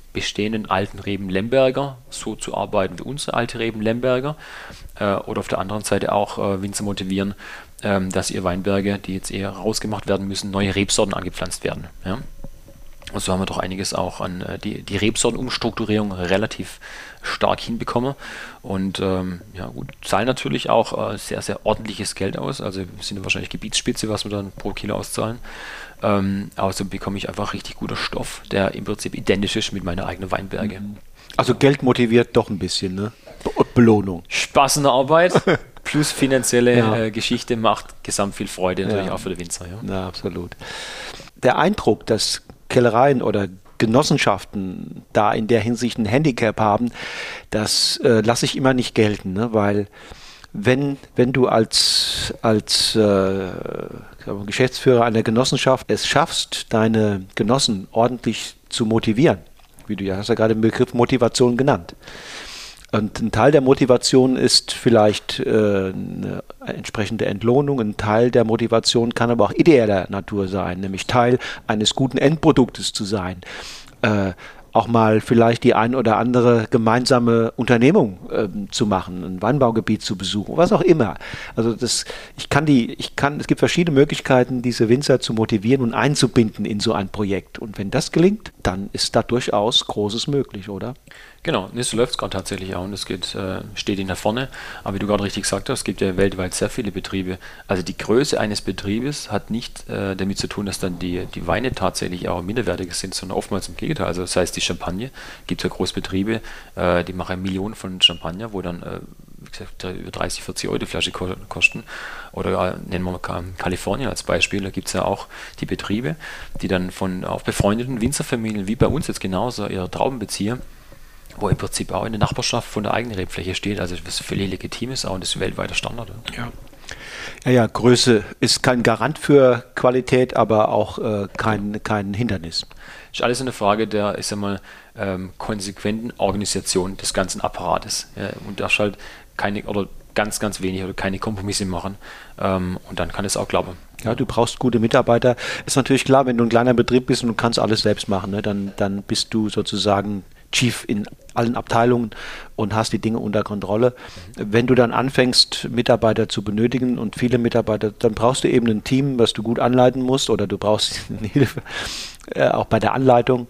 B: bestehenden alten Reben Lemberger so zu arbeiten wie unsere alte Reben Lemberger, oder auf der anderen Seite auch Winzer motivieren, dass ihr Weinberge, die jetzt eher rausgemacht werden müssen, neue Rebsorten angepflanzt werden. Ja? Und so haben wir doch einiges auch an die Rebsortenumstrukturierung relativ stark hinbekommen und zahlen natürlich auch sehr, sehr ordentliches Geld aus. Also wir sind wahrscheinlich Gebietsspitze, was wir dann pro Kilo auszahlen. Aber so bekomme ich einfach richtig guter Stoff, der im Prinzip identisch ist mit meiner eigenen Weinberge.
C: Also Geld motiviert doch ein bisschen, ne? Belohnung.
B: Spaß in der Arbeit plus finanzielle Geschichte macht gesamt viel Freude natürlich auch für den Winzer.
C: Ja, absolut. Der Eindruck, dass Kellereien oder Genossenschaften da in der Hinsicht ein Handicap haben, das lasse ich immer nicht gelten, ne? Weil wenn du als Geschäftsführer einer Genossenschaft es schaffst, deine Genossen ordentlich zu motivieren, wie du hast ja gerade den Begriff Motivation genannt. Und ein Teil der Motivation ist vielleicht eine entsprechende Entlohnung, ein Teil der Motivation kann aber auch ideeller Natur sein, nämlich Teil eines guten Endproduktes zu sein. Auch mal vielleicht die ein oder andere gemeinsame Unternehmung zu machen, ein Weinbaugebiet zu besuchen, was auch immer. Also es gibt verschiedene Möglichkeiten, diese Winzer zu motivieren und einzubinden in so ein Projekt. Und wenn das gelingt, dann ist da durchaus Großes möglich, oder?
B: Genau, so läuft es gerade tatsächlich auch und es steht in der Vorne. Aber wie du gerade richtig gesagt hast, es gibt ja weltweit sehr viele Betriebe. Also die Größe eines Betriebes hat nicht damit zu tun, dass dann die Weine tatsächlich auch minderwertig sind, sondern oftmals im Gegenteil. Also das heißt, die Champagne, gibt ja Großbetriebe, die machen Millionen von Champagner, wo dann wie gesagt, über 30, 40 Euro die Flasche kosten. Oder nennen wir mal Kalifornien als Beispiel, da gibt es ja auch die Betriebe, die dann von auch befreundeten Winzerfamilien, wie bei uns jetzt genauso, ihre Trauben beziehen, wo im Prinzip auch in der Nachbarschaft von der eigenen Rebfläche steht, also was völlig legitim ist auch und das ist weltweiter Standard.
C: Ja, Größe ist kein Garant für Qualität, aber auch kein Hindernis.
B: Ist alles eine Frage der, ich sag mal, konsequenten Organisation des ganzen Apparates. Ja, und darfst halt keine oder ganz, ganz wenig oder keine Kompromisse machen und dann kann es auch klappen.
C: Ja, du brauchst gute Mitarbeiter. Ist natürlich klar, wenn du ein kleiner Betrieb bist und du kannst alles selbst machen, ne, dann bist du sozusagen Chief in allen Abteilungen und hast die Dinge unter Kontrolle. Wenn du dann anfängst, Mitarbeiter zu benötigen und viele Mitarbeiter, dann brauchst du eben ein Team, was du gut anleiten musst oder du brauchst Hilfe, auch bei der Anleitung.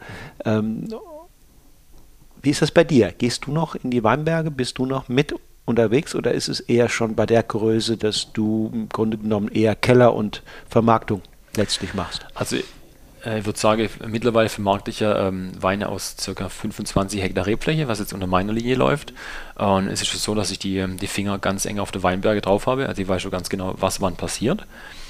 C: Wie ist das bei dir? Gehst du noch in die Weinberge? Bist du noch mit unterwegs oder ist es eher schon bei der Größe, dass du im Grunde genommen eher Keller und Vermarktung letztlich machst?
B: Also ich würde sagen, mittlerweile vermarkte ich ja Weine aus ca. 25 Hektar Rebfläche, was jetzt unter meiner Linie läuft. Und es ist schon so, dass ich die Finger ganz eng auf der Weinberge drauf habe. Also ich weiß schon ganz genau, was wann passiert.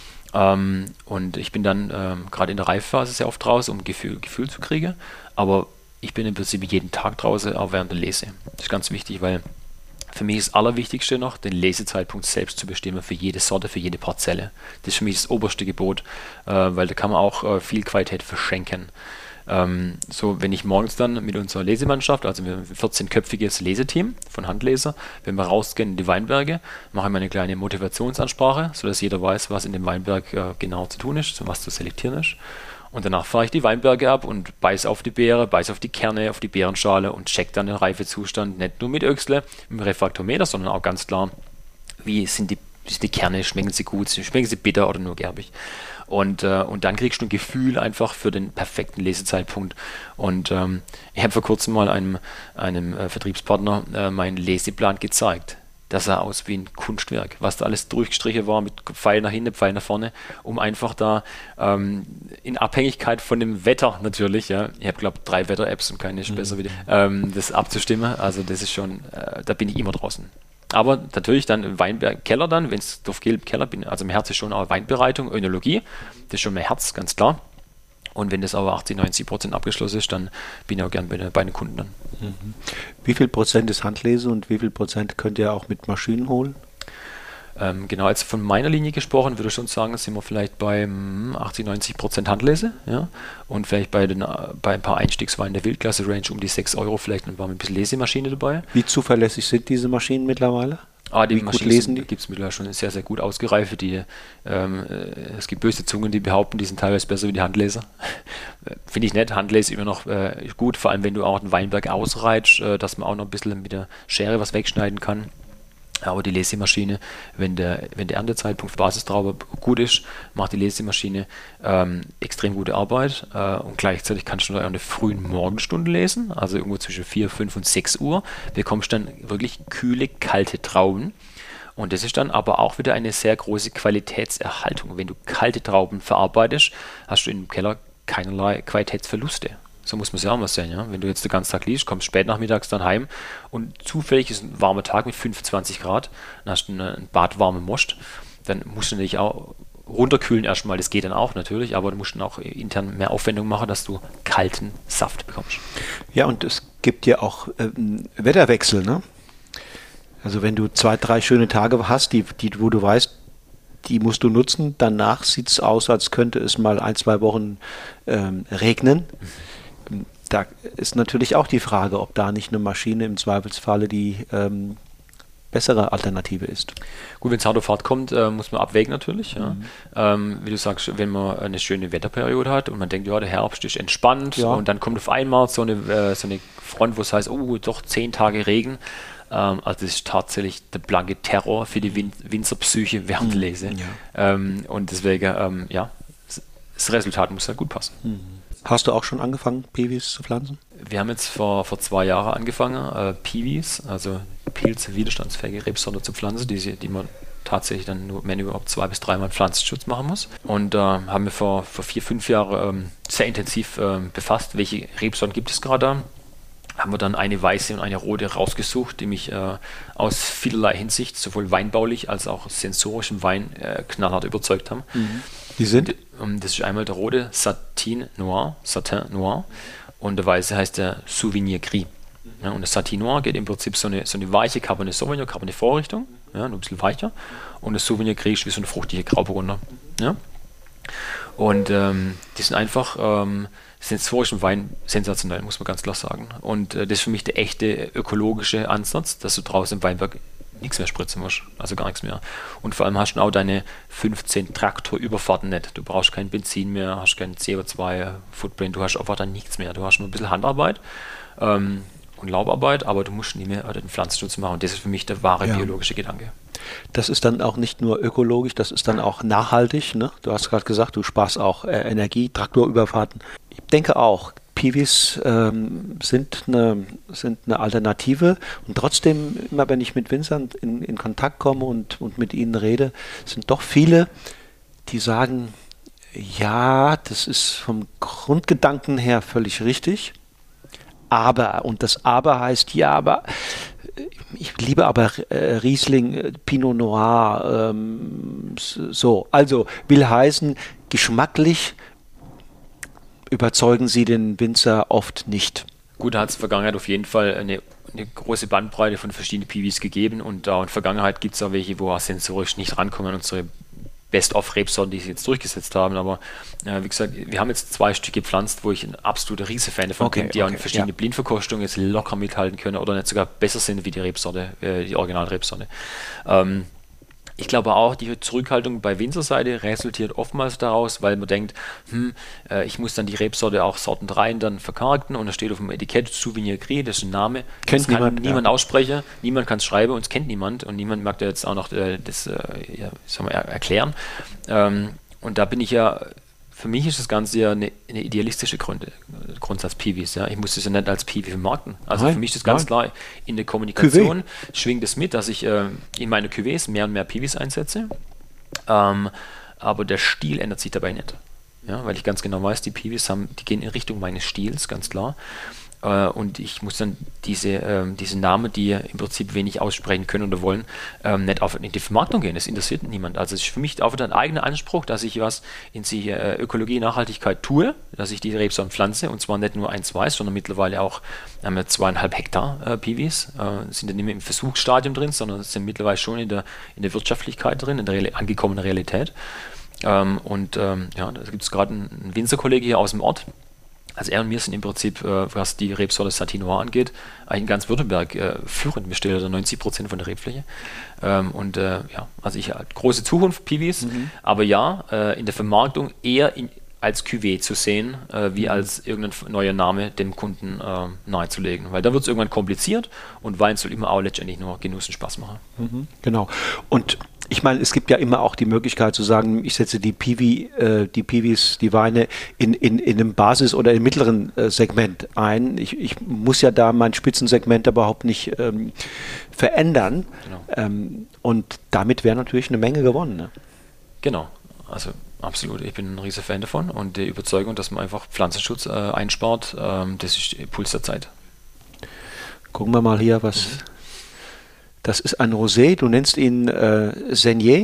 B: Und ich bin dann gerade in der Reifphase sehr oft draußen, um Gefühl zu kriegen. Aber ich bin im Prinzip jeden Tag draußen, auch während der Lese. Das ist ganz wichtig, weil für mich ist das Allerwichtigste noch, den Lesezeitpunkt selbst zu bestimmen für jede Sorte, für jede Parzelle. Das ist für mich das oberste Gebot, weil da kann man auch viel Qualität verschenken. So, wenn ich morgens dann mit unserer Lesemannschaft, also wir haben ein 14-köpfiges Leseteam von Handleser, wenn wir rausgehen in die Weinberge, mache ich eine kleine Motivationsansprache, sodass jeder weiß, was in dem Weinberg genau zu tun ist, was zu selektieren ist. Und danach fahre ich die Weinberge ab und beiß auf die Beere, beiß auf die Kerne, auf die Beerenschale und check dann den Reifezustand, nicht nur mit Öchsle, mit dem Refraktometer, sondern auch ganz klar, wie sind die Kerne, schmecken sie gut, schmecken sie bitter oder nur gerbig. Und dann kriegst du ein Gefühl einfach für den perfekten Lesezeitpunkt. Und ich habe vor kurzem mal einem Vertriebspartner meinen Leseplan gezeigt. Das sah aus wie ein Kunstwerk, was da alles durchgestrichen war mit Pfeil nach hinten, Pfeil nach vorne, um einfach da in Abhängigkeit von dem Wetter natürlich, ja, ich habe glaube 3 Wetter-Apps und keine ist besser wie die, das abzustimmen, also das ist schon, da bin ich immer draußen. Aber natürlich dann im Weinkeller dann, wenn es drauf geht, im Keller bin, also im Herz ist schon auch Weinbereitung, Önologie, das ist schon mein Herz, ganz klar. Und wenn das aber 80-90% abgeschlossen ist, dann bin ich auch gern bei den Kunden dann.
C: Wie viel Prozent ist Handlese und wie viel Prozent könnt ihr auch mit Maschinen holen?
B: Genau, als von meiner Linie gesprochen, würde ich schon sagen, sind wir vielleicht bei 80-90% Handlese, ja, und vielleicht bei ein paar Einstiegsweinen der Wildklasse-Range um die 6 Euro, vielleicht war ein bisschen Lesemaschine dabei.
C: Wie zuverlässig sind diese Maschinen mittlerweile?
B: Die
C: Wie gut lesen die?
B: gibt es mittlerweile schon sehr, sehr gut ausgereift. Es gibt böse Zungen, die behaupten, die sind teilweise besser wie die Handleser. Finde ich nett. Handleser immer noch gut, vor allem wenn du auch den Weinberg ausreizt, dass man auch noch ein bisschen mit der Schere was wegschneiden kann. Aber die Lesemaschine, wenn der Erntezeitpunkt für Basistraube gut ist, macht die Lesemaschine extrem gute Arbeit. Und gleichzeitig kannst du noch eine frühen Morgenstunde lesen, also irgendwo zwischen 4, 5 und 6 Uhr. Bekommst dann wirklich kühle, kalte Trauben. Und das ist dann aber auch wieder eine sehr große Qualitätserhaltung. Wenn du kalte Trauben verarbeitest, hast du im Keller keinerlei Qualitätsverluste. So muss man es ja auch mal sehen. Ja? Wenn du jetzt den ganzen Tag liest, kommst spät nachmittags dann heim und zufällig ist ein warmer Tag mit 25 Grad, dann hast du einen badwarmen Most, dann musst du natürlich auch runterkühlen erstmal, das geht dann auch natürlich, aber du musst dann auch intern mehr Aufwendung machen, dass du kalten Saft bekommst.
C: Ja, und es gibt ja auch Wetterwechsel, ne? Also wenn du 2, 3 schöne Tage hast, wo du weißt, die musst du nutzen, danach sieht es aus, als könnte es mal 1, 2 Wochen regnen. Da ist natürlich auch die Frage, ob da nicht eine Maschine im Zweifelsfalle die bessere Alternative ist.
B: Gut, wenn es hart auf hart kommt, muss man abwägen natürlich. Ja. Wie du sagst, wenn man eine schöne Wetterperiode hat und man denkt, ja, der Herbst ist entspannt und dann kommt auf einmal so eine Front, wo es heißt, oh, doch 10 Tage Regen. Also das ist tatsächlich der blanke Terror für die Winzerpsyche während Lese. Ja. Und deswegen, das Resultat muss halt gut passen.
C: Hast du auch schon angefangen, Piwis zu pflanzen?
B: Wir haben jetzt vor 2 Jahren angefangen, Piwis, also pilzwiderstandsfähige Rebsorte zu pflanzen, die man tatsächlich dann nur, wenn überhaupt 2 bis 3 Mal Pflanzenschutz machen muss. Und haben wir vor 4, 5 Jahren sehr intensiv befasst, welche Rebsorten gibt es gerade da. Haben wir dann eine weiße und eine rote rausgesucht, die mich aus vielerlei Hinsicht, sowohl weinbaulich als auch sensorisch im Wein knallhart überzeugt haben.
C: Die sind?
B: Das ist einmal der rote Satin Noir, und der weiße heißt der Souvenir Gris. Ja, und das Satin Noir geht im Prinzip so eine weiche Cabernet Sauvignon, Cabernet Vorrichtung, ja, nur ein bisschen weicher. Und das Souvenir Gris ist wie so eine fruchtige Grauburgunder. Ja. Und die sind einfach sensorisch im Wein sensationell, muss man ganz klar sagen. Und das ist für mich der echte ökologische Ansatz, dass du draußen im Weinberg nichts mehr spritzen musst, also gar nichts mehr. Und vor allem hast du auch deine 15 Traktorüberfahrten nicht. Du brauchst kein Benzin mehr, hast kein CO2-Footprint, du hast einfach dann nichts mehr. Du hast nur ein bisschen Handarbeit und Laubarbeit, aber du musst nie mehr den Pflanzenschutz machen. Und das ist für mich der wahre biologische Gedanke.
C: Das ist dann auch nicht nur ökologisch, das ist dann auch nachhaltig. Ne? Du hast gerade gesagt, du sparst auch Energie, Traktorüberfahrten. Ich denke auch, Piwis sind eine Alternative und trotzdem, immer wenn ich mit Winzern in Kontakt komme und mit ihnen rede, sind doch viele, die sagen, ja, das ist vom Grundgedanken her völlig richtig, aber, und das Aber heißt, ja, aber ich liebe aber Riesling, Pinot Noir, so, also will heißen, geschmacklich überzeugen sie den Winzer oft nicht.
B: Gut, da hat es in der Vergangenheit auf jeden Fall eine große Bandbreite von verschiedenen Piwis gegeben und in der Vergangenheit gibt es auch welche, wo auch sensorisch nicht rankommen, unsere Best-of-Rebsorten, die sie jetzt durchgesetzt haben, aber wie gesagt, wir haben jetzt 2 Stück gepflanzt, wo ich ein absoluter Riese-Fan davon bin, die auch in verschiedene Blindverkostungen jetzt locker mithalten können oder nicht sogar besser sind wie die Rebsorte, die Original-Rebsorte. Ich glaube auch, die Zurückhaltung bei Winzerseite resultiert oftmals daraus, weil man denkt, ich muss dann die Rebsorte auch sortenrein dann verkarkten und da steht auf dem Etikett Souvenir Gris, das ist ein Name,
C: das
B: kann niemand aussprechen, niemand kann es schreiben, uns kennt niemand und niemand mag da jetzt auch noch das erklären. Und da bin ich ja, für mich ist das Ganze ja eine idealistische Grundsatz Piwis. Ja. Ich muss das ja nicht als Piwi vermarkten. Also für mich ist das ganz klar, in der Kommunikation schwingt es mit, dass ich in meine Cuvées mehr und mehr Piwis einsetze. Aber der Stil ändert sich dabei nicht. Ja, weil ich ganz genau weiß, die Piwis die gehen in Richtung meines Stils, ganz klar. Und ich muss dann diese Namen, die im Prinzip wenig aussprechen können oder wollen, nicht in die Vermarktung gehen. Das interessiert niemand. Also es ist für mich auch wieder ein eigener Anspruch, dass ich was in sich Ökologie, Nachhaltigkeit tue, dass ich die Rebsorten pflanze und zwar nicht nur 1, 2, sondern mittlerweile auch 2,5 Hektar Piwis. Sind dann nicht mehr im Versuchsstadium drin, sondern sind mittlerweile schon in der Wirtschaftlichkeit drin, in der angekommenen Realität. Da gibt es gerade einen Winzerkollege hier aus dem Ort, Also er und mir sind im Prinzip, was die Rebsorte Satin Noir angeht, eigentlich in ganz Württemberg führend. Wir stellen 90% von der Rebfläche. Also ich halt große Zukunft, Piwis, aber in der Vermarktung eher als Cuvée zu sehen, wie als irgendein neuer Name dem Kunden nahezulegen. Weil da wird es irgendwann kompliziert und Wein soll immer auch letztendlich nur Genuss und Spaß machen.
C: Genau. Und ich meine, es gibt ja immer auch die Möglichkeit zu sagen, ich setze die Piwis, die Weine in einem Basis- oder im mittleren Segment ein. Ich muss ja da mein Spitzensegment überhaupt nicht verändern.
B: Genau.
C: Und damit wäre natürlich eine Menge gewonnen. Ne?
B: Genau. Also absolut. Ich bin ein riesiger Fan davon und die Überzeugung, dass man einfach Pflanzenschutz einspart, das ist Puls der Zeit.
C: Gucken wir mal hier, was... Das ist ein Rosé, du nennst ihn Senier?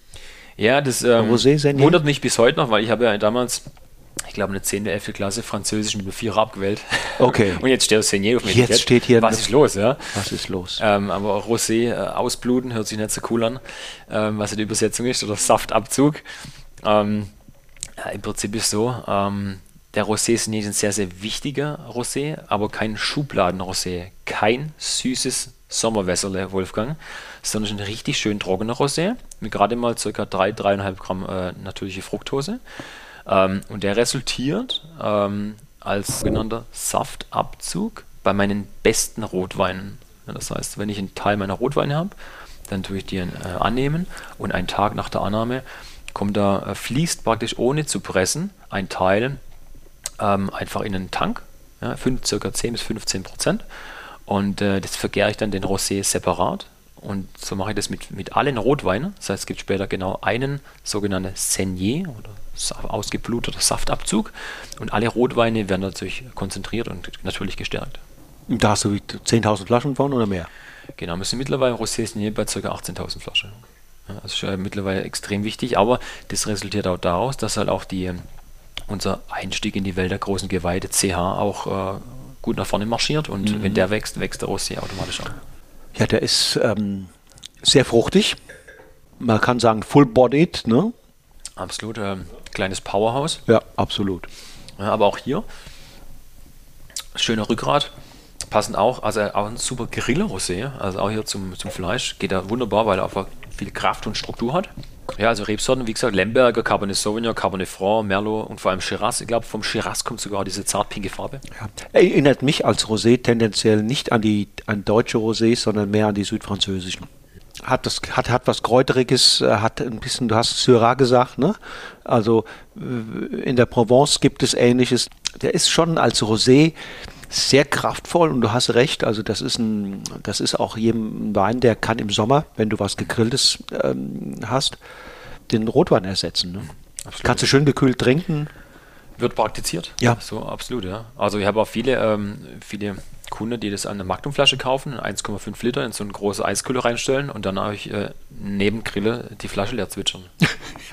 B: Ja, das wundert mich bis heute noch, weil ich habe ja damals, ich glaube, eine 10., 11. Klasse Französisch mit einem 4 abgewählt.
C: Okay.
B: Und jetzt steht Senier auf mir.
C: Jetzt steht hier...
B: Was ist los, ja?
C: Was ist los?
B: Aber Rosé ausbluten hört sich nicht so cool an, was die Übersetzung ist, oder Saftabzug. Im Prinzip ist so, der Rosé Senier ist ein sehr, sehr wichtiger Rosé, aber kein Schubladen-Rosé. Kein süßes Sommerwässerle, Wolfgang, sondern ein richtig schön trockener Rosé mit gerade mal ca. 3,5 Gramm natürliche Fructose. Und der resultiert als sogenannter Saftabzug bei meinen besten Rotweinen. Ja, das heißt, wenn ich einen Teil meiner Rotweine habe, dann tue ich die annehmen und einen Tag nach der Annahme fließt praktisch ohne zu pressen ein Teil einfach in einen Tank, ja, ca. 10-15%. Und das vergäre ich dann den Rosé separat. Und so mache ich das mit allen Rotweinen. Das heißt, es gibt später genau einen sogenannten Senier oder ausgebluteter Saftabzug. Und alle Rotweine werden natürlich konzentriert und natürlich gestärkt.
C: Da hast du 10.000 Flaschen von oder mehr?
B: Genau, wir sind mittlerweile Rosé Senier bei ca. 18.000 Flaschen. Ja, das ist mittlerweile extrem wichtig, aber das resultiert auch daraus, dass halt auch unser Einstieg in die Welt der großen Geweihte CH auch gut nach vorne marschiert und wenn der wächst, wächst der Rosé automatisch auch.
C: Ja, der ist sehr fruchtig. Man kann sagen full-bodied, ne?
B: Absolut, kleines Powerhouse.
C: Ja, absolut.
B: Ja, aber auch hier, schöner Rückgrat, passend auch, also auch ein super Griller-Rosé, also auch hier zum Fleisch, geht da wunderbar, weil er einfach viel Kraft und Struktur hat. Ja, also Rebsorten, wie gesagt, Lemberger, Cabernet Sauvignon, Cabernet Franc, Merlot und vor allem Shiraz. Ich glaube, vom Shiraz kommt sogar diese zartpinke Farbe.
C: Ja. Erinnert mich als Rosé tendenziell nicht an deutsche Rosés, sondern mehr an die südfranzösischen. Hat was Kräuteriges, hat ein bisschen, du hast Syrah gesagt, ne? Also in der Provence gibt es Ähnliches. Der ist schon als Rosé sehr kraftvoll und du hast recht, also das ist auch ein Wein, der kann im Sommer, wenn du was Gegrilltes hast, den Rotwein ersetzen. Ne? Kannst du schön gekühlt trinken.
B: Wird praktiziert.
C: Ja.
B: So, absolut, ja. Also ich habe auch viele Kunden, die das an eine Magnumflasche kaufen, 1,5 Liter in so eine große Eiskühle reinstellen und dann habe ich neben Grille die Flasche leer zwitschern.
C: Ja.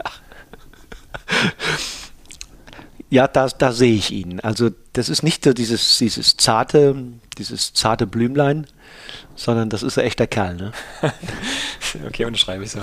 C: Ja, da sehe ich ihn. Also das ist nicht so dieses zarte Blümlein, sondern das ist ein echter Kerl. Ne?
B: Okay, unterschreibe ich so.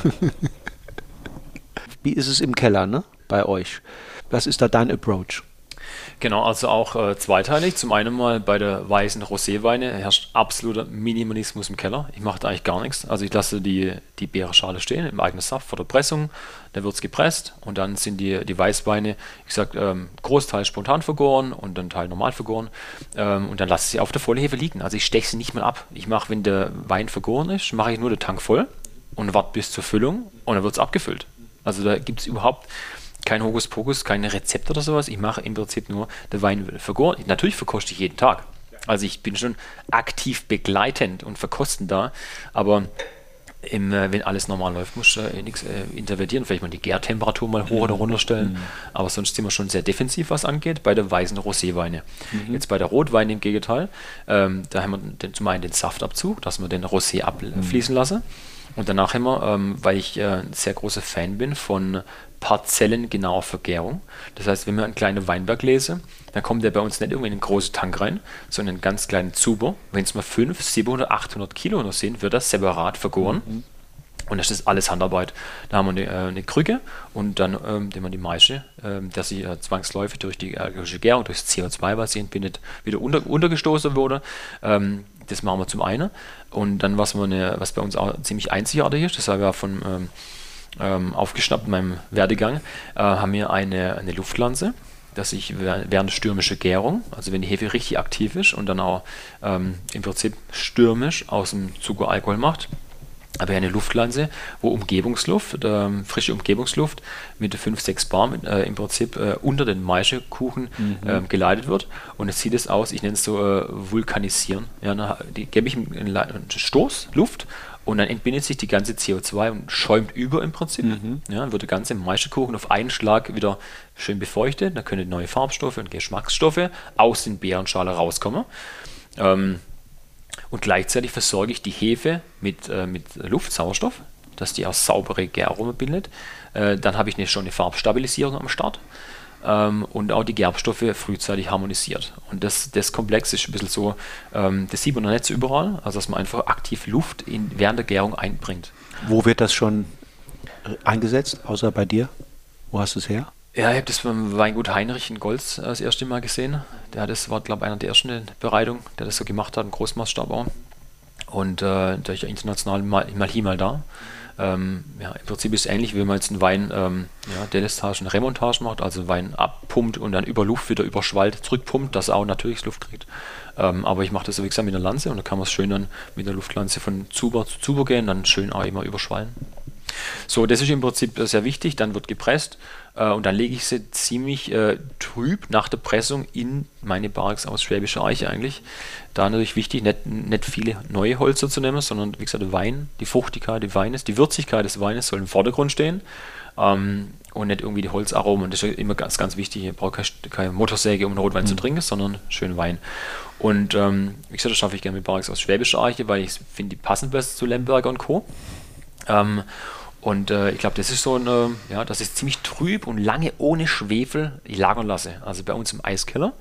C: Wie ist es im Keller, ne? Bei euch? Was ist da dein Approach?
B: Genau, also auch zweiteilig. Zum einen mal bei der weißen Roséweine herrscht absoluter Minimalismus im Keller. Ich mache da eigentlich gar nichts. Also ich lasse die Beerenschale stehen im eigenen Saft vor der Pressung. Dann wird es gepresst und dann sind die Weißweine, ich sage, Großteil spontan vergoren und dann Teil normal vergoren. Und dann lasse ich sie auf der Vollhefe liegen. Also ich steche sie nicht mal ab. Ich mache, wenn der Wein vergoren ist, mache ich nur den Tank voll und warte bis zur Füllung und dann wird es abgefüllt. Also da gibt es überhaupt kein Hokuspokus, kein Rezept oder sowas. Ich mache im Prinzip nur den Wein vergoren. Natürlich verkoste ich jeden Tag. Also ich bin schon aktiv begleitend und verkostend da. Aber wenn alles normal läuft, muss nichts intervenieren. Vielleicht mal die Gärtemperatur mal hoch oder runter stellen. Aber sonst sind wir schon sehr defensiv, was angeht, bei der weißen Roséweine. Jetzt bei der Rotweine im Gegenteil. Da haben wir zum einen den Saftabzug, dass wir den Rosé abfließen lassen. Und danach haben wir, weil ich ein sehr großer Fan bin von parzellengenauer Vergärung. Das heißt, wenn wir einen kleinen Weinberg lesen, dann kommt der bei uns nicht irgendwie in einen großen Tank rein, sondern in einen ganz kleinen Zuber. Wenn es mal 500, 700, 800 Kilo noch sind, wird das separat vergoren. Und das ist alles Handarbeit. Da haben wir eine Krücke und dann nehmen wir die Maische, dass sie zwangsläufig durch die alkoholische Gärung, durch das CO2, was sie entbindet, wieder untergestoßen wurde. Das machen wir zum einen. Und dann, was bei uns auch ziemlich einzigartig ist, das habe ich ja von aufgeschnappt in meinem Werdegang, haben wir eine Luftlanze, dass ich während stürmischer Gärung, also wenn die Hefe richtig aktiv ist und dann auch im Prinzip stürmisch aus dem Zucker Alkohol macht, aber eine Luftlanze, wo Umgebungsluft, frische Umgebungsluft mit 5-6 Bar im Prinzip unter den Maischekuchen geleitet wird. Und es sieht es aus, ich nenne es so vulkanisieren. Ja, die gebe ich einen Stoß, Luft, und dann entbindet sich die ganze CO2 und schäumt über im Prinzip. Ja, dann wird der ganze Maischekuchen auf einen Schlag wieder schön befeuchtet. Dann können neue Farbstoffe und Geschmacksstoffe aus den Beerenschalen rauskommen. Und gleichzeitig versorge ich die Hefe mit Luft, Sauerstoff, dass die auch saubere Gäraromen bildet. Dann habe ich schon eine Farbstabilisierung am Start und auch die Gerbstoffe frühzeitig harmonisiert. Und das Komplex ist ein bisschen so, das sieht man noch nicht so überall, also dass man einfach aktiv Luft während der Gärung einbringt.
C: Wo wird das schon eingesetzt, außer bei dir? Wo hast du es her?
B: Ja, ich habe das beim Weingut Heinrich in Golz das erste Mal gesehen. Das war, glaube ich, einer der ersten Bereitungen, der das so gemacht hat, im Großmaßstab auch. Und da ist ja international mal hier, mal da. Im Prinzip ist es ähnlich, wie wenn man jetzt einen Wein Delistage, eine Remontage macht, also Wein abpumpt und dann über Luft wieder über Schwall zurückpumpt, dass er auch natürlich Luft kriegt. Aber ich mache das, wie gesagt, mit einer Lanze und dann kann man es schön dann mit der Luftlanze von Zuber zu Zuber gehen, dann schön auch immer überschwallen. So, das ist im Prinzip sehr wichtig. Dann wird gepresst und dann lege ich sie ziemlich trüb nach der Pressung in meine Barriques aus Schwäbischer Eiche eigentlich. Da natürlich wichtig, nicht viele neue Holzer zu nehmen, sondern wie gesagt, der Wein, die Fruchtigkeit des Weines, die Würzigkeit des Weines soll im Vordergrund stehen und nicht irgendwie die Holzaromen. Und das ist ja immer ganz, ganz wichtig. Ich brauche keine Motorsäge, um einen Rotwein zu trinken, sondern schönen Wein. Und wie gesagt, das schaffe ich gerne mit Barriques aus Schwäbischer Eiche, weil ich finde, die passen besser zu Lemberger und Co. Und ich glaube, das ist so das ist ziemlich trüb und lange ohne Schwefel lagern lasse. Also bei uns im Eiskeller,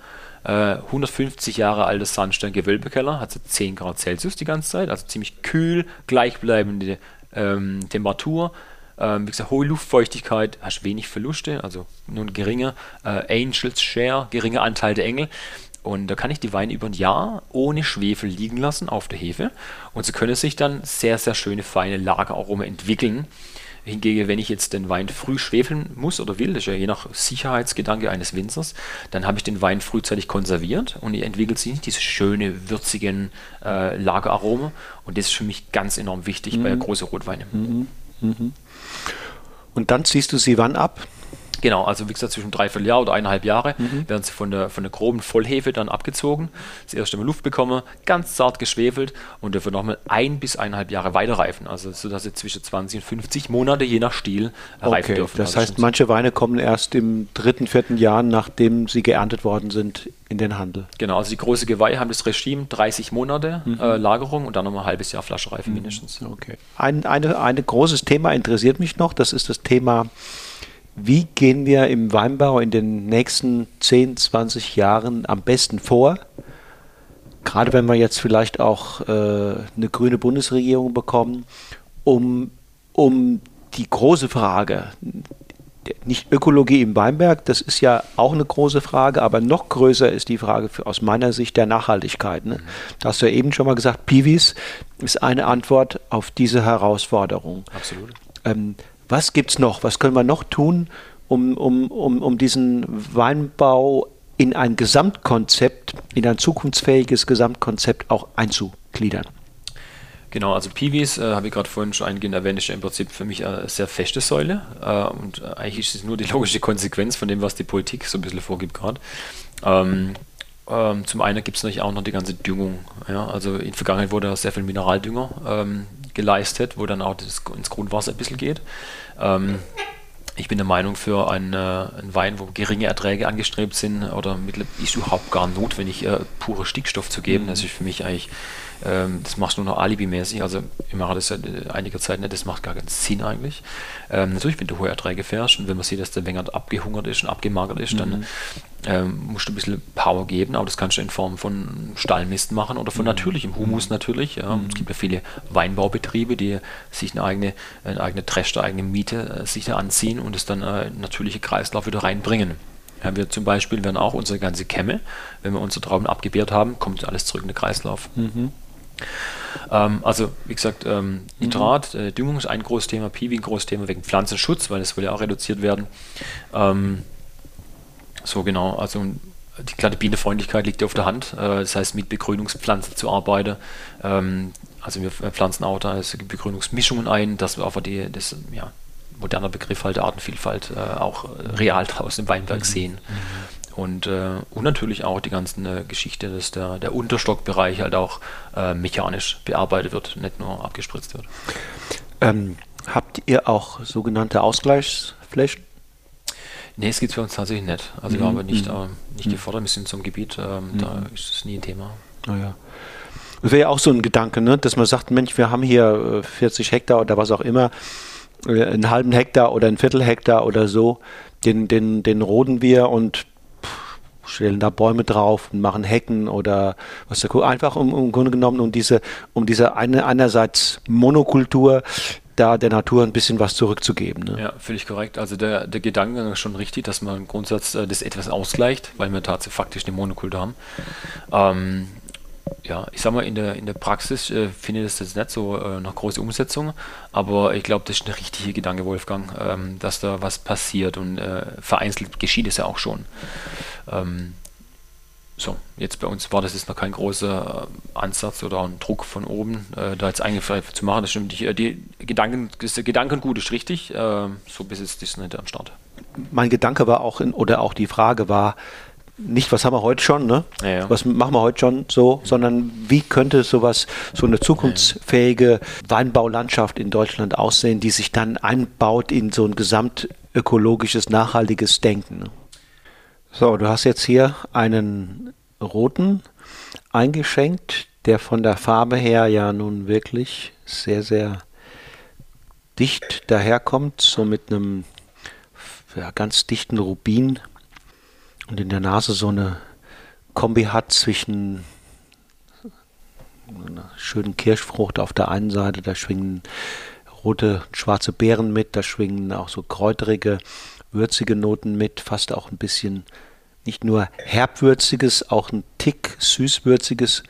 B: 150 Jahre alter Sandstein-Gewölbekeller, hat so 10 Grad Celsius die ganze Zeit, also ziemlich kühl, gleichbleibende Temperatur. Wie gesagt, hohe Luftfeuchtigkeit, hast wenig Verluste, also nur ein geringer Angels Share, geringer Anteil der Engel. Und da kann ich die Weine über ein Jahr ohne Schwefel liegen lassen auf der Hefe. Und so können sich dann sehr, sehr schöne, feine Lageraromen entwickeln. Hingegen, wenn ich jetzt den Wein früh schwefeln muss oder will, das ist ja je nach Sicherheitsgedanke eines Winzers, dann habe ich den Wein frühzeitig konserviert und entwickelt sich diese schöne, würzigen Lageraromen. Und das ist für mich ganz enorm wichtig bei großen Rotweinen.
C: Und dann ziehst du sie wann ab?
B: Genau, also wie gesagt, zwischen 3/4 Jahr oder 1,5 Jahre werden sie von der groben Vollhefe dann abgezogen, das erste Mal Luft bekommen, ganz zart geschwefelt und dafür nochmal 1 bis 1,5 Jahre weiterreifen, also so dass sie zwischen 20 und 50 Monate je nach Stil reifen dürfen.
C: Das heißt, manche Weine kommen erst im 3., 4. Jahr, nachdem sie geerntet worden sind, in den Handel.
B: Genau, also die große Geweihe haben das Regime 30 Monate Lagerung und dann nochmal ein halbes Jahr Flaschenreife mindestens.
C: Okay. Ein großes Thema interessiert mich noch, das ist das Thema: Wie gehen wir im Weinbau in den nächsten 10, 20 Jahren am besten vor? Gerade wenn wir jetzt vielleicht auch eine grüne Bundesregierung bekommen, um die große Frage, nicht Ökologie im Weinberg, das ist ja auch eine große Frage, aber noch größer ist die Frage aus meiner Sicht der Nachhaltigkeit. Ne? Da hast du ja eben schon mal gesagt, Pivis ist eine Antwort auf diese Herausforderung.
B: Absolut.
C: Was gibt es noch? Was können wir noch tun, um diesen Weinbau in ein Gesamtkonzept, in ein zukunftsfähiges Gesamtkonzept auch einzugliedern?
B: Genau, also Pivis, habe ich gerade vorhin schon eingehend erwähnt, ist ja im Prinzip für mich eine sehr feste Säule und eigentlich ist es nur die logische Konsequenz von dem, was die Politik so ein bisschen vorgibt gerade. Zum einen gibt es natürlich auch noch die ganze Düngung. Ja? Also in der Vergangenheit wurde sehr viel Mineraldünger geleistet, wo dann auch ins Grundwasser ein bisschen geht. Ich bin der Meinung, für einen Wein, wo geringe Erträge angestrebt sind, oder ist überhaupt gar notwendig, pure Stickstoff zu geben. Das ist für mich eigentlich, das machst du nur noch alibimäßig. Also ich mache das seit einiger Zeit nicht, das macht gar keinen Sinn eigentlich. Natürlich, wenn du hohe Erträge fährst und wenn man sieht, dass der Wenger abgehungert ist und abgemagert ist, dann musst du ein bisschen Power geben, aber das kannst du in Form von Stallmist machen oder von natürlichem Humus natürlich. Ja. Es gibt ja viele Weinbaubetriebe, die sich eine eigene Trächter, eigene Miete sich da anziehen und es dann natürliche Kreislauf wieder reinbringen. Ja, wir zum Beispiel werden auch unsere ganze Kämme, wenn wir unsere Trauben abgebärt haben, kommt alles zurück in den Kreislauf. Also wie gesagt, Nitrat, Düngung ist ein großes Thema, Piwi ein großes Thema wegen Pflanzenschutz, weil das will ja auch reduziert werden. So genau, also die kleine Bienenfreundlichkeit liegt ja auf der Hand. Das heißt, mit Begrünungspflanzen zu arbeiten. Also wir pflanzen auch da Begrünungsmischungen ein, dass wir einfach das moderner Begriff halt Artenvielfalt auch real draußen im Weinberg sehen. Und natürlich auch die ganzen Geschichte, dass der Unterstockbereich halt auch mechanisch bearbeitet wird, nicht nur abgespritzt wird.
C: Habt ihr auch sogenannte Ausgleichsflächen?
B: Nee, es gibt es bei uns tatsächlich nicht. Also wir haben nicht gefordert, wir sind zum Gebiet, da ist es nie ein Thema.
C: Naja. Das wäre ja auch so ein Gedanke, ne? Dass man sagt, Mensch, wir haben hier 40 Hektar oder was auch immer, einen halben Hektar oder ein Viertel Hektar oder so, den roden wir und stellen da Bäume drauf und machen Hecken oder was da einfach im Grunde genommen um diese einerseits Monokultur da der Natur ein bisschen was zurückzugeben. Ne?
B: Ja, völlig korrekt. Also der Gedankengang ist schon richtig, dass man im Grundsatz das etwas ausgleicht, weil wir tatsächlich faktisch eine Monokultur haben. Ja, ich sag mal, in der Praxis finde ich das jetzt nicht so noch große Umsetzung, aber ich glaube, das ist ein richtiger Gedanke, Wolfgang, dass da was passiert und vereinzelt geschieht es ja auch schon. So, jetzt bei uns war das jetzt noch kein großer Ansatz oder ein Druck von oben, da jetzt eingefallen zu machen. Das stimmt, der Gedankengut ist richtig, so bis jetzt ist es nicht am Start.
C: Mein Gedanke war auch, auch die Frage war, nicht, was haben wir heute schon, ne? Ja. Was machen wir heute schon so, sondern wie könnte so eine zukunftsfähige Weinbaulandschaft in Deutschland aussehen, die sich dann einbaut in so ein gesamtökologisches, nachhaltiges Denken. Ne? So, du hast jetzt hier einen roten eingeschenkt, der von der Farbe her ja nun wirklich sehr, sehr dicht daherkommt, so mit einem ganz dichten Rubin und in der Nase so eine Kombi hat zwischen einer schönen Kirschfrucht auf der einen Seite, da schwingen rote, schwarze Beeren mit, da schwingen auch so kräuterige, würzige Noten mit, fast auch ein bisschen nicht nur herbwürziges, auch ein Tick süßwürziges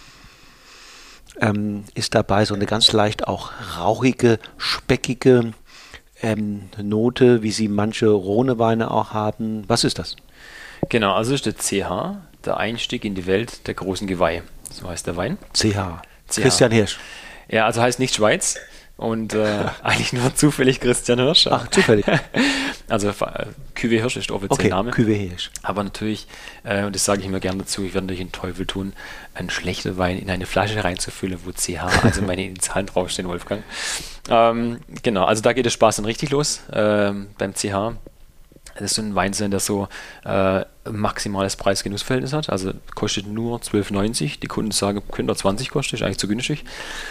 C: ist dabei, so eine ganz leicht auch rauchige, speckige Note, wie sie manche Rhone-Weine auch haben. Was ist das?
B: Genau, also ist der CH, der Einstieg in die Welt der großen Geweihe. So heißt der Wein.
C: CH. Christian Hirsch.
B: Ja, also heißt nicht Schweiz und eigentlich nur zufällig Christian Hirsch.
C: Ach, zufällig.
B: Also Cuvée Hirsch ist der offizielle Name.
C: Cuvée Hirsch.
B: Aber natürlich, und das sage ich immer gerne dazu, ich werde natürlich den Teufel tun, einen schlechten Wein in eine Flasche reinzufüllen, wo CH, also meine Initialen draufstehen, Wolfgang. Genau, also da geht der Spaß dann richtig los beim CH. Das ist so ein Wein, der so maximales Preis-Genuss-Verhältnis hat. Also kostet nur 12,90. Die Kunden sagen, könnte 20 kosten, ist eigentlich zu günstig.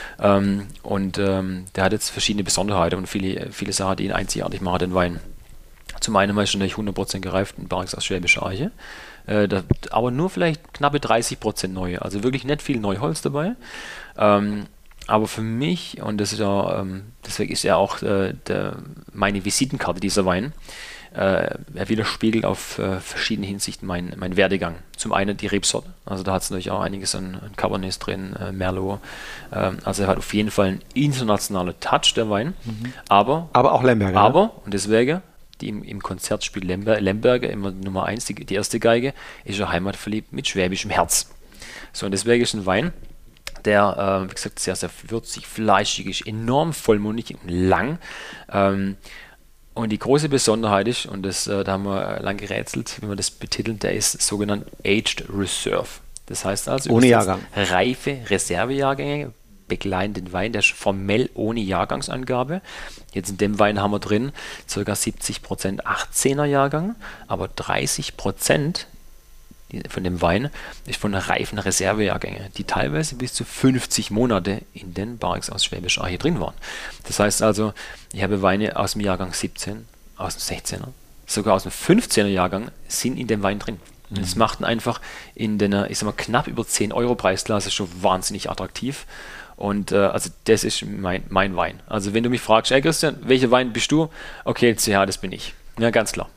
B: Der hat jetzt verschiedene Besonderheiten und viele Sachen, die ihn einzigartig machen, den Wein. Zum einen ist er 100% gereift in Barriques aus Schwäbischer Eiche. Aber nur vielleicht knappe 30% neu. Also wirklich nicht viel Neuholz dabei. Aber für mich, und das ist ja, deswegen ist ja auch meine Visitenkarte, dieser Wein, er widerspiegelt auf verschiedene Hinsichten meinen Werdegang. Zum einen die Rebsorte, also da hat es natürlich auch einiges an Cabernet drin, Merlot. Also er hat auf jeden Fall einen internationalen Touch, der Wein. Aber auch Lemberger. Und deswegen, im Konzertspiel Lemberger, immer Nummer 1, die erste Geige, ist er heimatverliebt mit schwäbischem Herz. So, und deswegen ist ein Wein, der, wie gesagt, sehr, sehr würzig, fleischig ist, enorm vollmundig und lang. Und die große Besonderheit ist, und da haben wir lang gerätselt, wie wir das betiteln, der ist sogenannt Aged Reserve. Das heißt also,
C: ohne Jahrgang.
B: Reife Reservejahrgänge begleiten den Wein, der ist formell ohne Jahrgangsangabe. Jetzt in dem Wein haben wir drin ca. 70% 18er Jahrgang, aber 30% von dem Wein ist von reifen Reservejahrgänge, die teilweise bis zu 50 Monate in den Barriques aus Schwäbischer Eiche drin waren. Das heißt also, ich habe Weine aus dem Jahrgang 17, aus dem 16er, sogar aus dem 15er Jahrgang, sind in dem Wein drin. Und das macht ihn einfach in der, ich sag mal, knapp über 10 Euro Preisklasse schon wahnsinnig attraktiv. Und also das ist mein Wein. Also wenn du mich fragst, hey Christian, welcher Wein bist du? Okay, CH, das bin ich. Ja, ganz klar.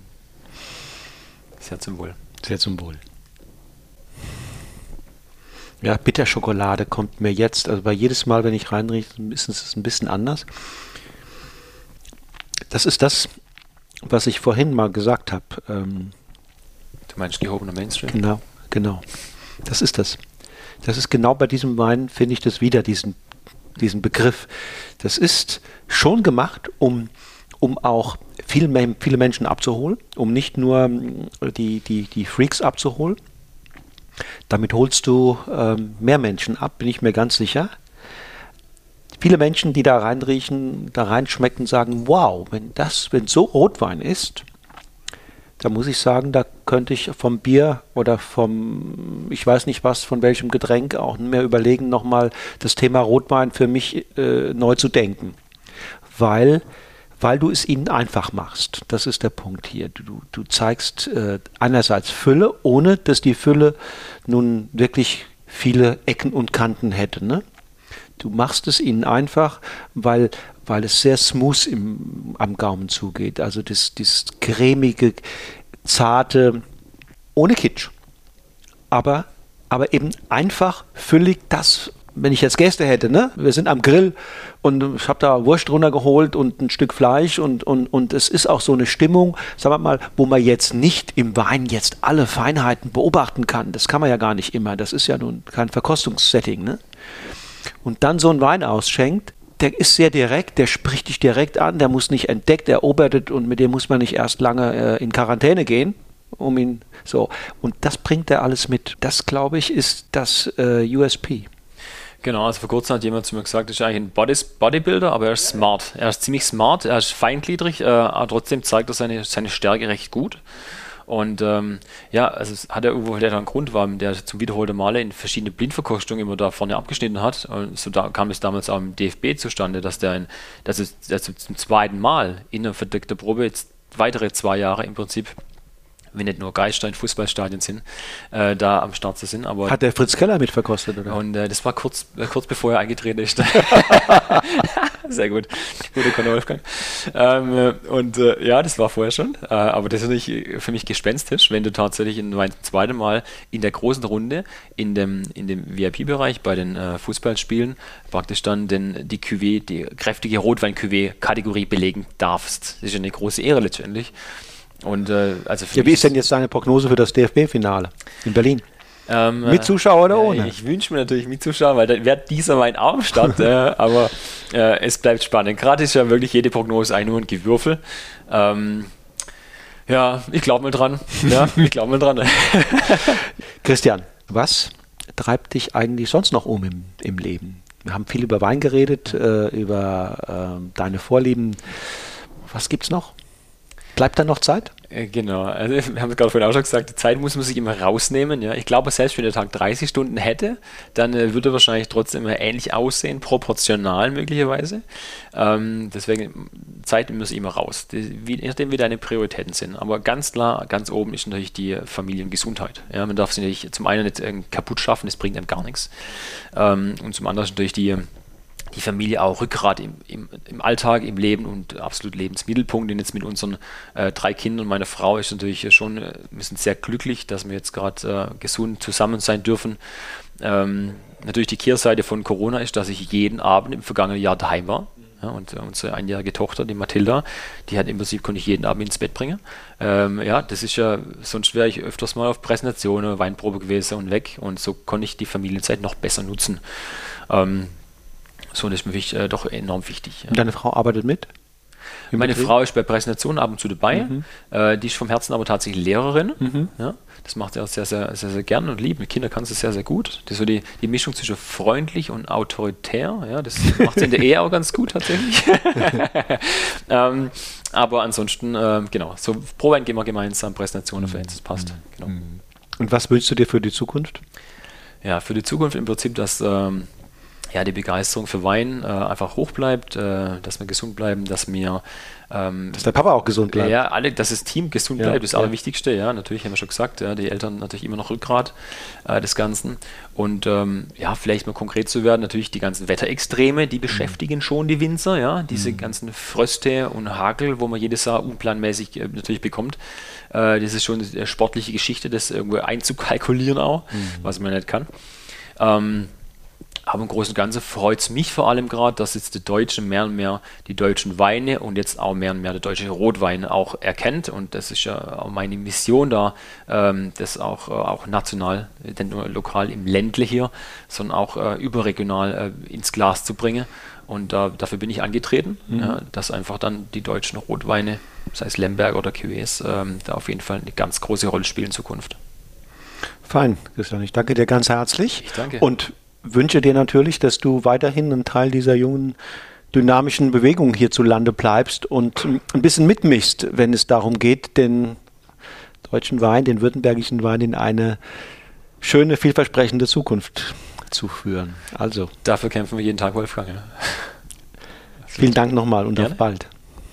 B: Sehr zum Wohl.
C: Sehr zum Wohl. Ja, Bitterschokolade kommt mir jetzt, also bei jedes Mal, wenn ich reinrieche, ist es ein bisschen anders. Das ist das, was ich vorhin mal gesagt habe.
B: Du meinst gehobener Mainstream?
C: Genau. Das ist das. Das ist genau bei diesem Wein, finde ich das wieder, diesen Begriff. Das ist schon gemacht, um auch viele Menschen abzuholen, um nicht nur die Freaks abzuholen. Damit holst du mehr Menschen ab, bin ich mir ganz sicher. Viele Menschen, die da reinriechen, da reinschmecken, sagen, wow, wenn so Rotwein ist, da muss ich sagen, da könnte ich vom Bier oder ich weiß nicht was, von welchem Getränk auch mehr überlegen, nochmal das Thema Rotwein für mich neu zu denken. Weil du es ihnen einfach machst. Das ist der Punkt hier. Du zeigst einerseits Fülle, ohne dass die Fülle nun wirklich viele Ecken und Kanten hätte. Ne? Du machst es ihnen einfach, weil es sehr smooth am Gaumen zugeht. Also das cremige, zarte, ohne Kitsch. Aber eben einfach, füllig das, wenn ich jetzt Gäste hätte, ne? Wir sind am Grill und ich habe da Wurst runtergeholt und ein Stück Fleisch und es ist auch so eine Stimmung, sagen wir mal, wo man jetzt nicht im Wein jetzt alle Feinheiten beobachten kann. Das kann man ja gar nicht immer. Das ist ja nun kein Verkostungssetting, ne? Und dann so einen Wein ausschenkt, der ist sehr direkt, der spricht dich direkt an, der muss nicht entdeckt, erobert und mit dem muss man nicht erst lange in Quarantäne gehen, um ihn so. Und das bringt er alles mit. Das, glaube ich, ist das USP.
B: Genau, also vor kurzem hat jemand zu mir gesagt, das ist eigentlich ein Bodybuilder, aber er ist smart. Er ist ziemlich smart, er ist feingliedrig, aber trotzdem zeigt er seine Stärke recht gut. Und ja, also es hat ja irgendwo einen Grund, warum der zum wiederholten Male in verschiedene Blindverkostungen immer da vorne abgeschnitten hat. Und so kam es damals auch im DFB zustande, dass er zum zweiten Mal in einer verdeckten Probe jetzt weitere 2 Jahre im Prinzip, wenn nicht nur Geister in Fußballstadien sind, da am Start zu sind. Aber
C: hat der Fritz Keller mitverkostet, oder?
B: Und das war kurz bevor er eingetreten ist. Sehr gut. Guter Conor Wolfgang. Ja, das war vorher schon. Aber das ist natürlich für mich gespenstisch, wenn du tatsächlich ein zweites Mal in der großen Runde in dem VIP-Bereich bei den Fußballspielen praktisch dann die Cuvée, die kräftige Rotwein-Cuvée-Kategorie belegen darfst. Das ist ja eine große Ehre letztendlich. Und, also
C: wie ist denn jetzt deine Prognose für das DFB-Finale in Berlin? Mit Zuschauer oder ohne?
B: Ich wünsche mir natürlich mit Zuschauer, weil dann wäre dieser Wein auch am Start, aber es bleibt spannend. Gerade ist ja wirklich jede Prognose nur ein Gewürfel. Ja, ich glaube mal dran.
C: Christian, was treibt dich eigentlich sonst noch im Leben? Wir haben viel über Wein geredet, über deine Vorlieben. Was gibt's noch? Bleibt da noch Zeit?
B: Genau, also wir haben es gerade vorhin auch schon gesagt, die Zeit muss man sich immer rausnehmen. Ja. Ich glaube, selbst wenn der Tag 30 Stunden hätte, dann würde er wahrscheinlich trotzdem immer ähnlich aussehen, proportional möglicherweise. Deswegen, Zeit muss immer raus, nachdem wie deine Prioritäten sind. Aber ganz klar, ganz oben ist natürlich die Familiengesundheit. Ja. Man darf sie natürlich zum einen nicht kaputt schaffen, das bringt einem gar nichts. Und zum anderen natürlich die Familie auch Rückgrat im Alltag, im Leben und absolut Lebensmittelpunkt. Und jetzt mit unseren 3 Kindern und meiner Frau ist natürlich schon, wir sind sehr glücklich, dass wir jetzt gerade gesund zusammen sein dürfen. Natürlich die Kehrseite von Corona ist, dass ich jeden Abend im vergangenen Jahr daheim war. Ja, und unsere einjährige Tochter, die Mathilda, die hat im Prinzip, konnte ich jeden Abend ins Bett bringen. Ja, das ist ja, sonst wäre ich öfters mal auf Präsentationen, Weinprobe gewesen und weg. Und so konnte ich die Familienzeit noch besser nutzen. So, das ist mir doch enorm wichtig. Ja.
C: Und deine Frau arbeitet mit?
B: Meine Frau ist bei Präsentationen ab und zu dabei. Die ist vom Herzen aber tatsächlich Lehrerin. Ja, das macht sie auch sehr, sehr, sehr, sehr gern und lieb. Mit Kindern kann sie sehr, sehr gut. Das ist so die Mischung zwischen freundlich und autoritär. Ja, das macht sie in der Ehe auch ganz gut tatsächlich. Aber ansonsten, genau, so pro Wein gehen wir gemeinsam Präsentationen für uns, das passt. Genau.
C: Und was wünschst du dir für die Zukunft?
B: Ja, für die Zukunft im Prinzip, dass die Begeisterung für Wein einfach hoch bleibt, dass wir gesund bleiben, dass wir
C: dass der Papa auch gesund bleibt.
B: Ja, dass das Team gesund bleibt, ist das Allerwichtigste. Ja, natürlich haben wir schon gesagt, die Eltern natürlich immer noch Rückgrat des Ganzen. Und vielleicht mal konkret zu werden, natürlich die ganzen Wetterextreme, die beschäftigen schon die Winzer. Ja, diese ganzen Fröste und Hagel, wo man jedes Jahr unplanmäßig natürlich bekommt. Das ist schon eine sportliche Geschichte, das irgendwo einzukalkulieren auch, was man nicht kann. Aber im Großen und Ganzen freut es mich vor allem gerade, dass jetzt die Deutschen mehr und mehr die deutschen Weine und jetzt auch mehr und mehr der deutsche Rotwein auch erkennt. Und das ist ja auch meine Mission da, das auch national, denn nur lokal im Ländle hier, sondern auch überregional ins Glas zu bringen. Und dafür bin ich angetreten, dass einfach dann die deutschen Rotweine, sei es Lemberg oder Cuvées, da auf jeden Fall eine ganz große Rolle spielen in Zukunft.
C: Fein, Christian, ich danke dir ganz herzlich.
B: Ich danke.
C: Und wünsche dir natürlich, dass du weiterhin ein Teil dieser jungen, dynamischen Bewegung hierzulande bleibst und ein bisschen mitmischst, wenn es darum geht, den deutschen Wein, den württembergischen Wein in eine schöne, vielversprechende Zukunft zu führen. Also.
B: Dafür kämpfen wir jeden Tag, Wolfgang. Ja.
C: Vielen Dank nochmal und auf bald.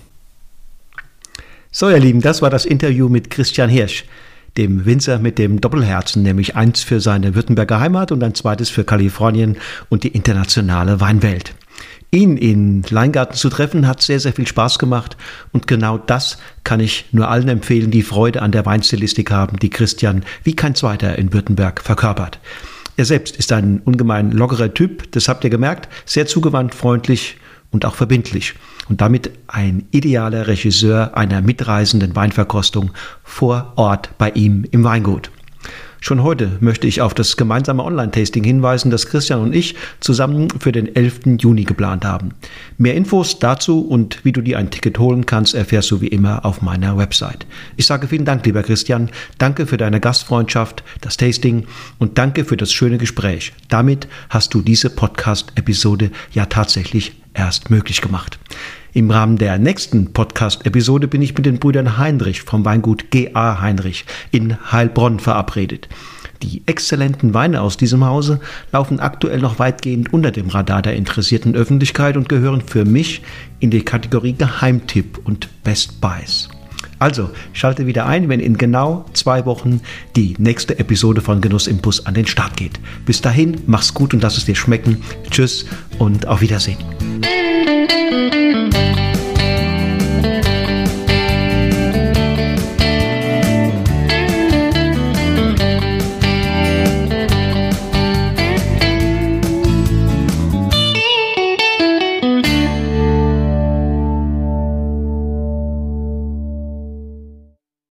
A: So, ihr Lieben, das war das Interview mit Christian Hirsch, dem Winzer mit dem Doppelherzen, nämlich eins für seine Württemberger Heimat und ein zweites für Kalifornien und die internationale Weinwelt. Ihn in Leingarten zu treffen, hat sehr, sehr viel Spaß gemacht und genau das kann ich nur allen empfehlen, die Freude an der Weinstilistik haben, die Christian wie kein zweiter in Württemberg verkörpert. Er selbst ist ein ungemein lockerer Typ, das habt ihr gemerkt, sehr zugewandt, freundlich und auch verbindlich und damit ein idealer Regisseur einer mitreisenden Weinverkostung vor Ort bei ihm im Weingut. Schon heute möchte ich auf das gemeinsame Online-Tasting hinweisen, das Christian und ich zusammen für den 11. Juni geplant haben. Mehr Infos dazu und wie du dir ein Ticket holen kannst, erfährst du wie immer auf meiner Website. Ich sage vielen Dank, lieber Christian. Danke für deine Gastfreundschaft, das Tasting und danke für das schöne Gespräch. Damit hast du diese Podcast-Episode ja tatsächlich erst möglich gemacht. Im Rahmen der nächsten Podcast-Episode bin ich mit den Brüdern Heinrich vom Weingut G.A. Heinrich in Heilbronn verabredet. Die exzellenten Weine aus diesem Hause laufen aktuell noch weitgehend unter dem Radar der interessierten Öffentlichkeit und gehören für mich in die Kategorie Geheimtipp und Best Buys. Also schalte wieder ein, wenn in genau 2 Wochen die nächste Episode von Genussimpuls an den Start geht. Bis dahin, mach's gut und lass es dir schmecken. Tschüss und auf Wiedersehen.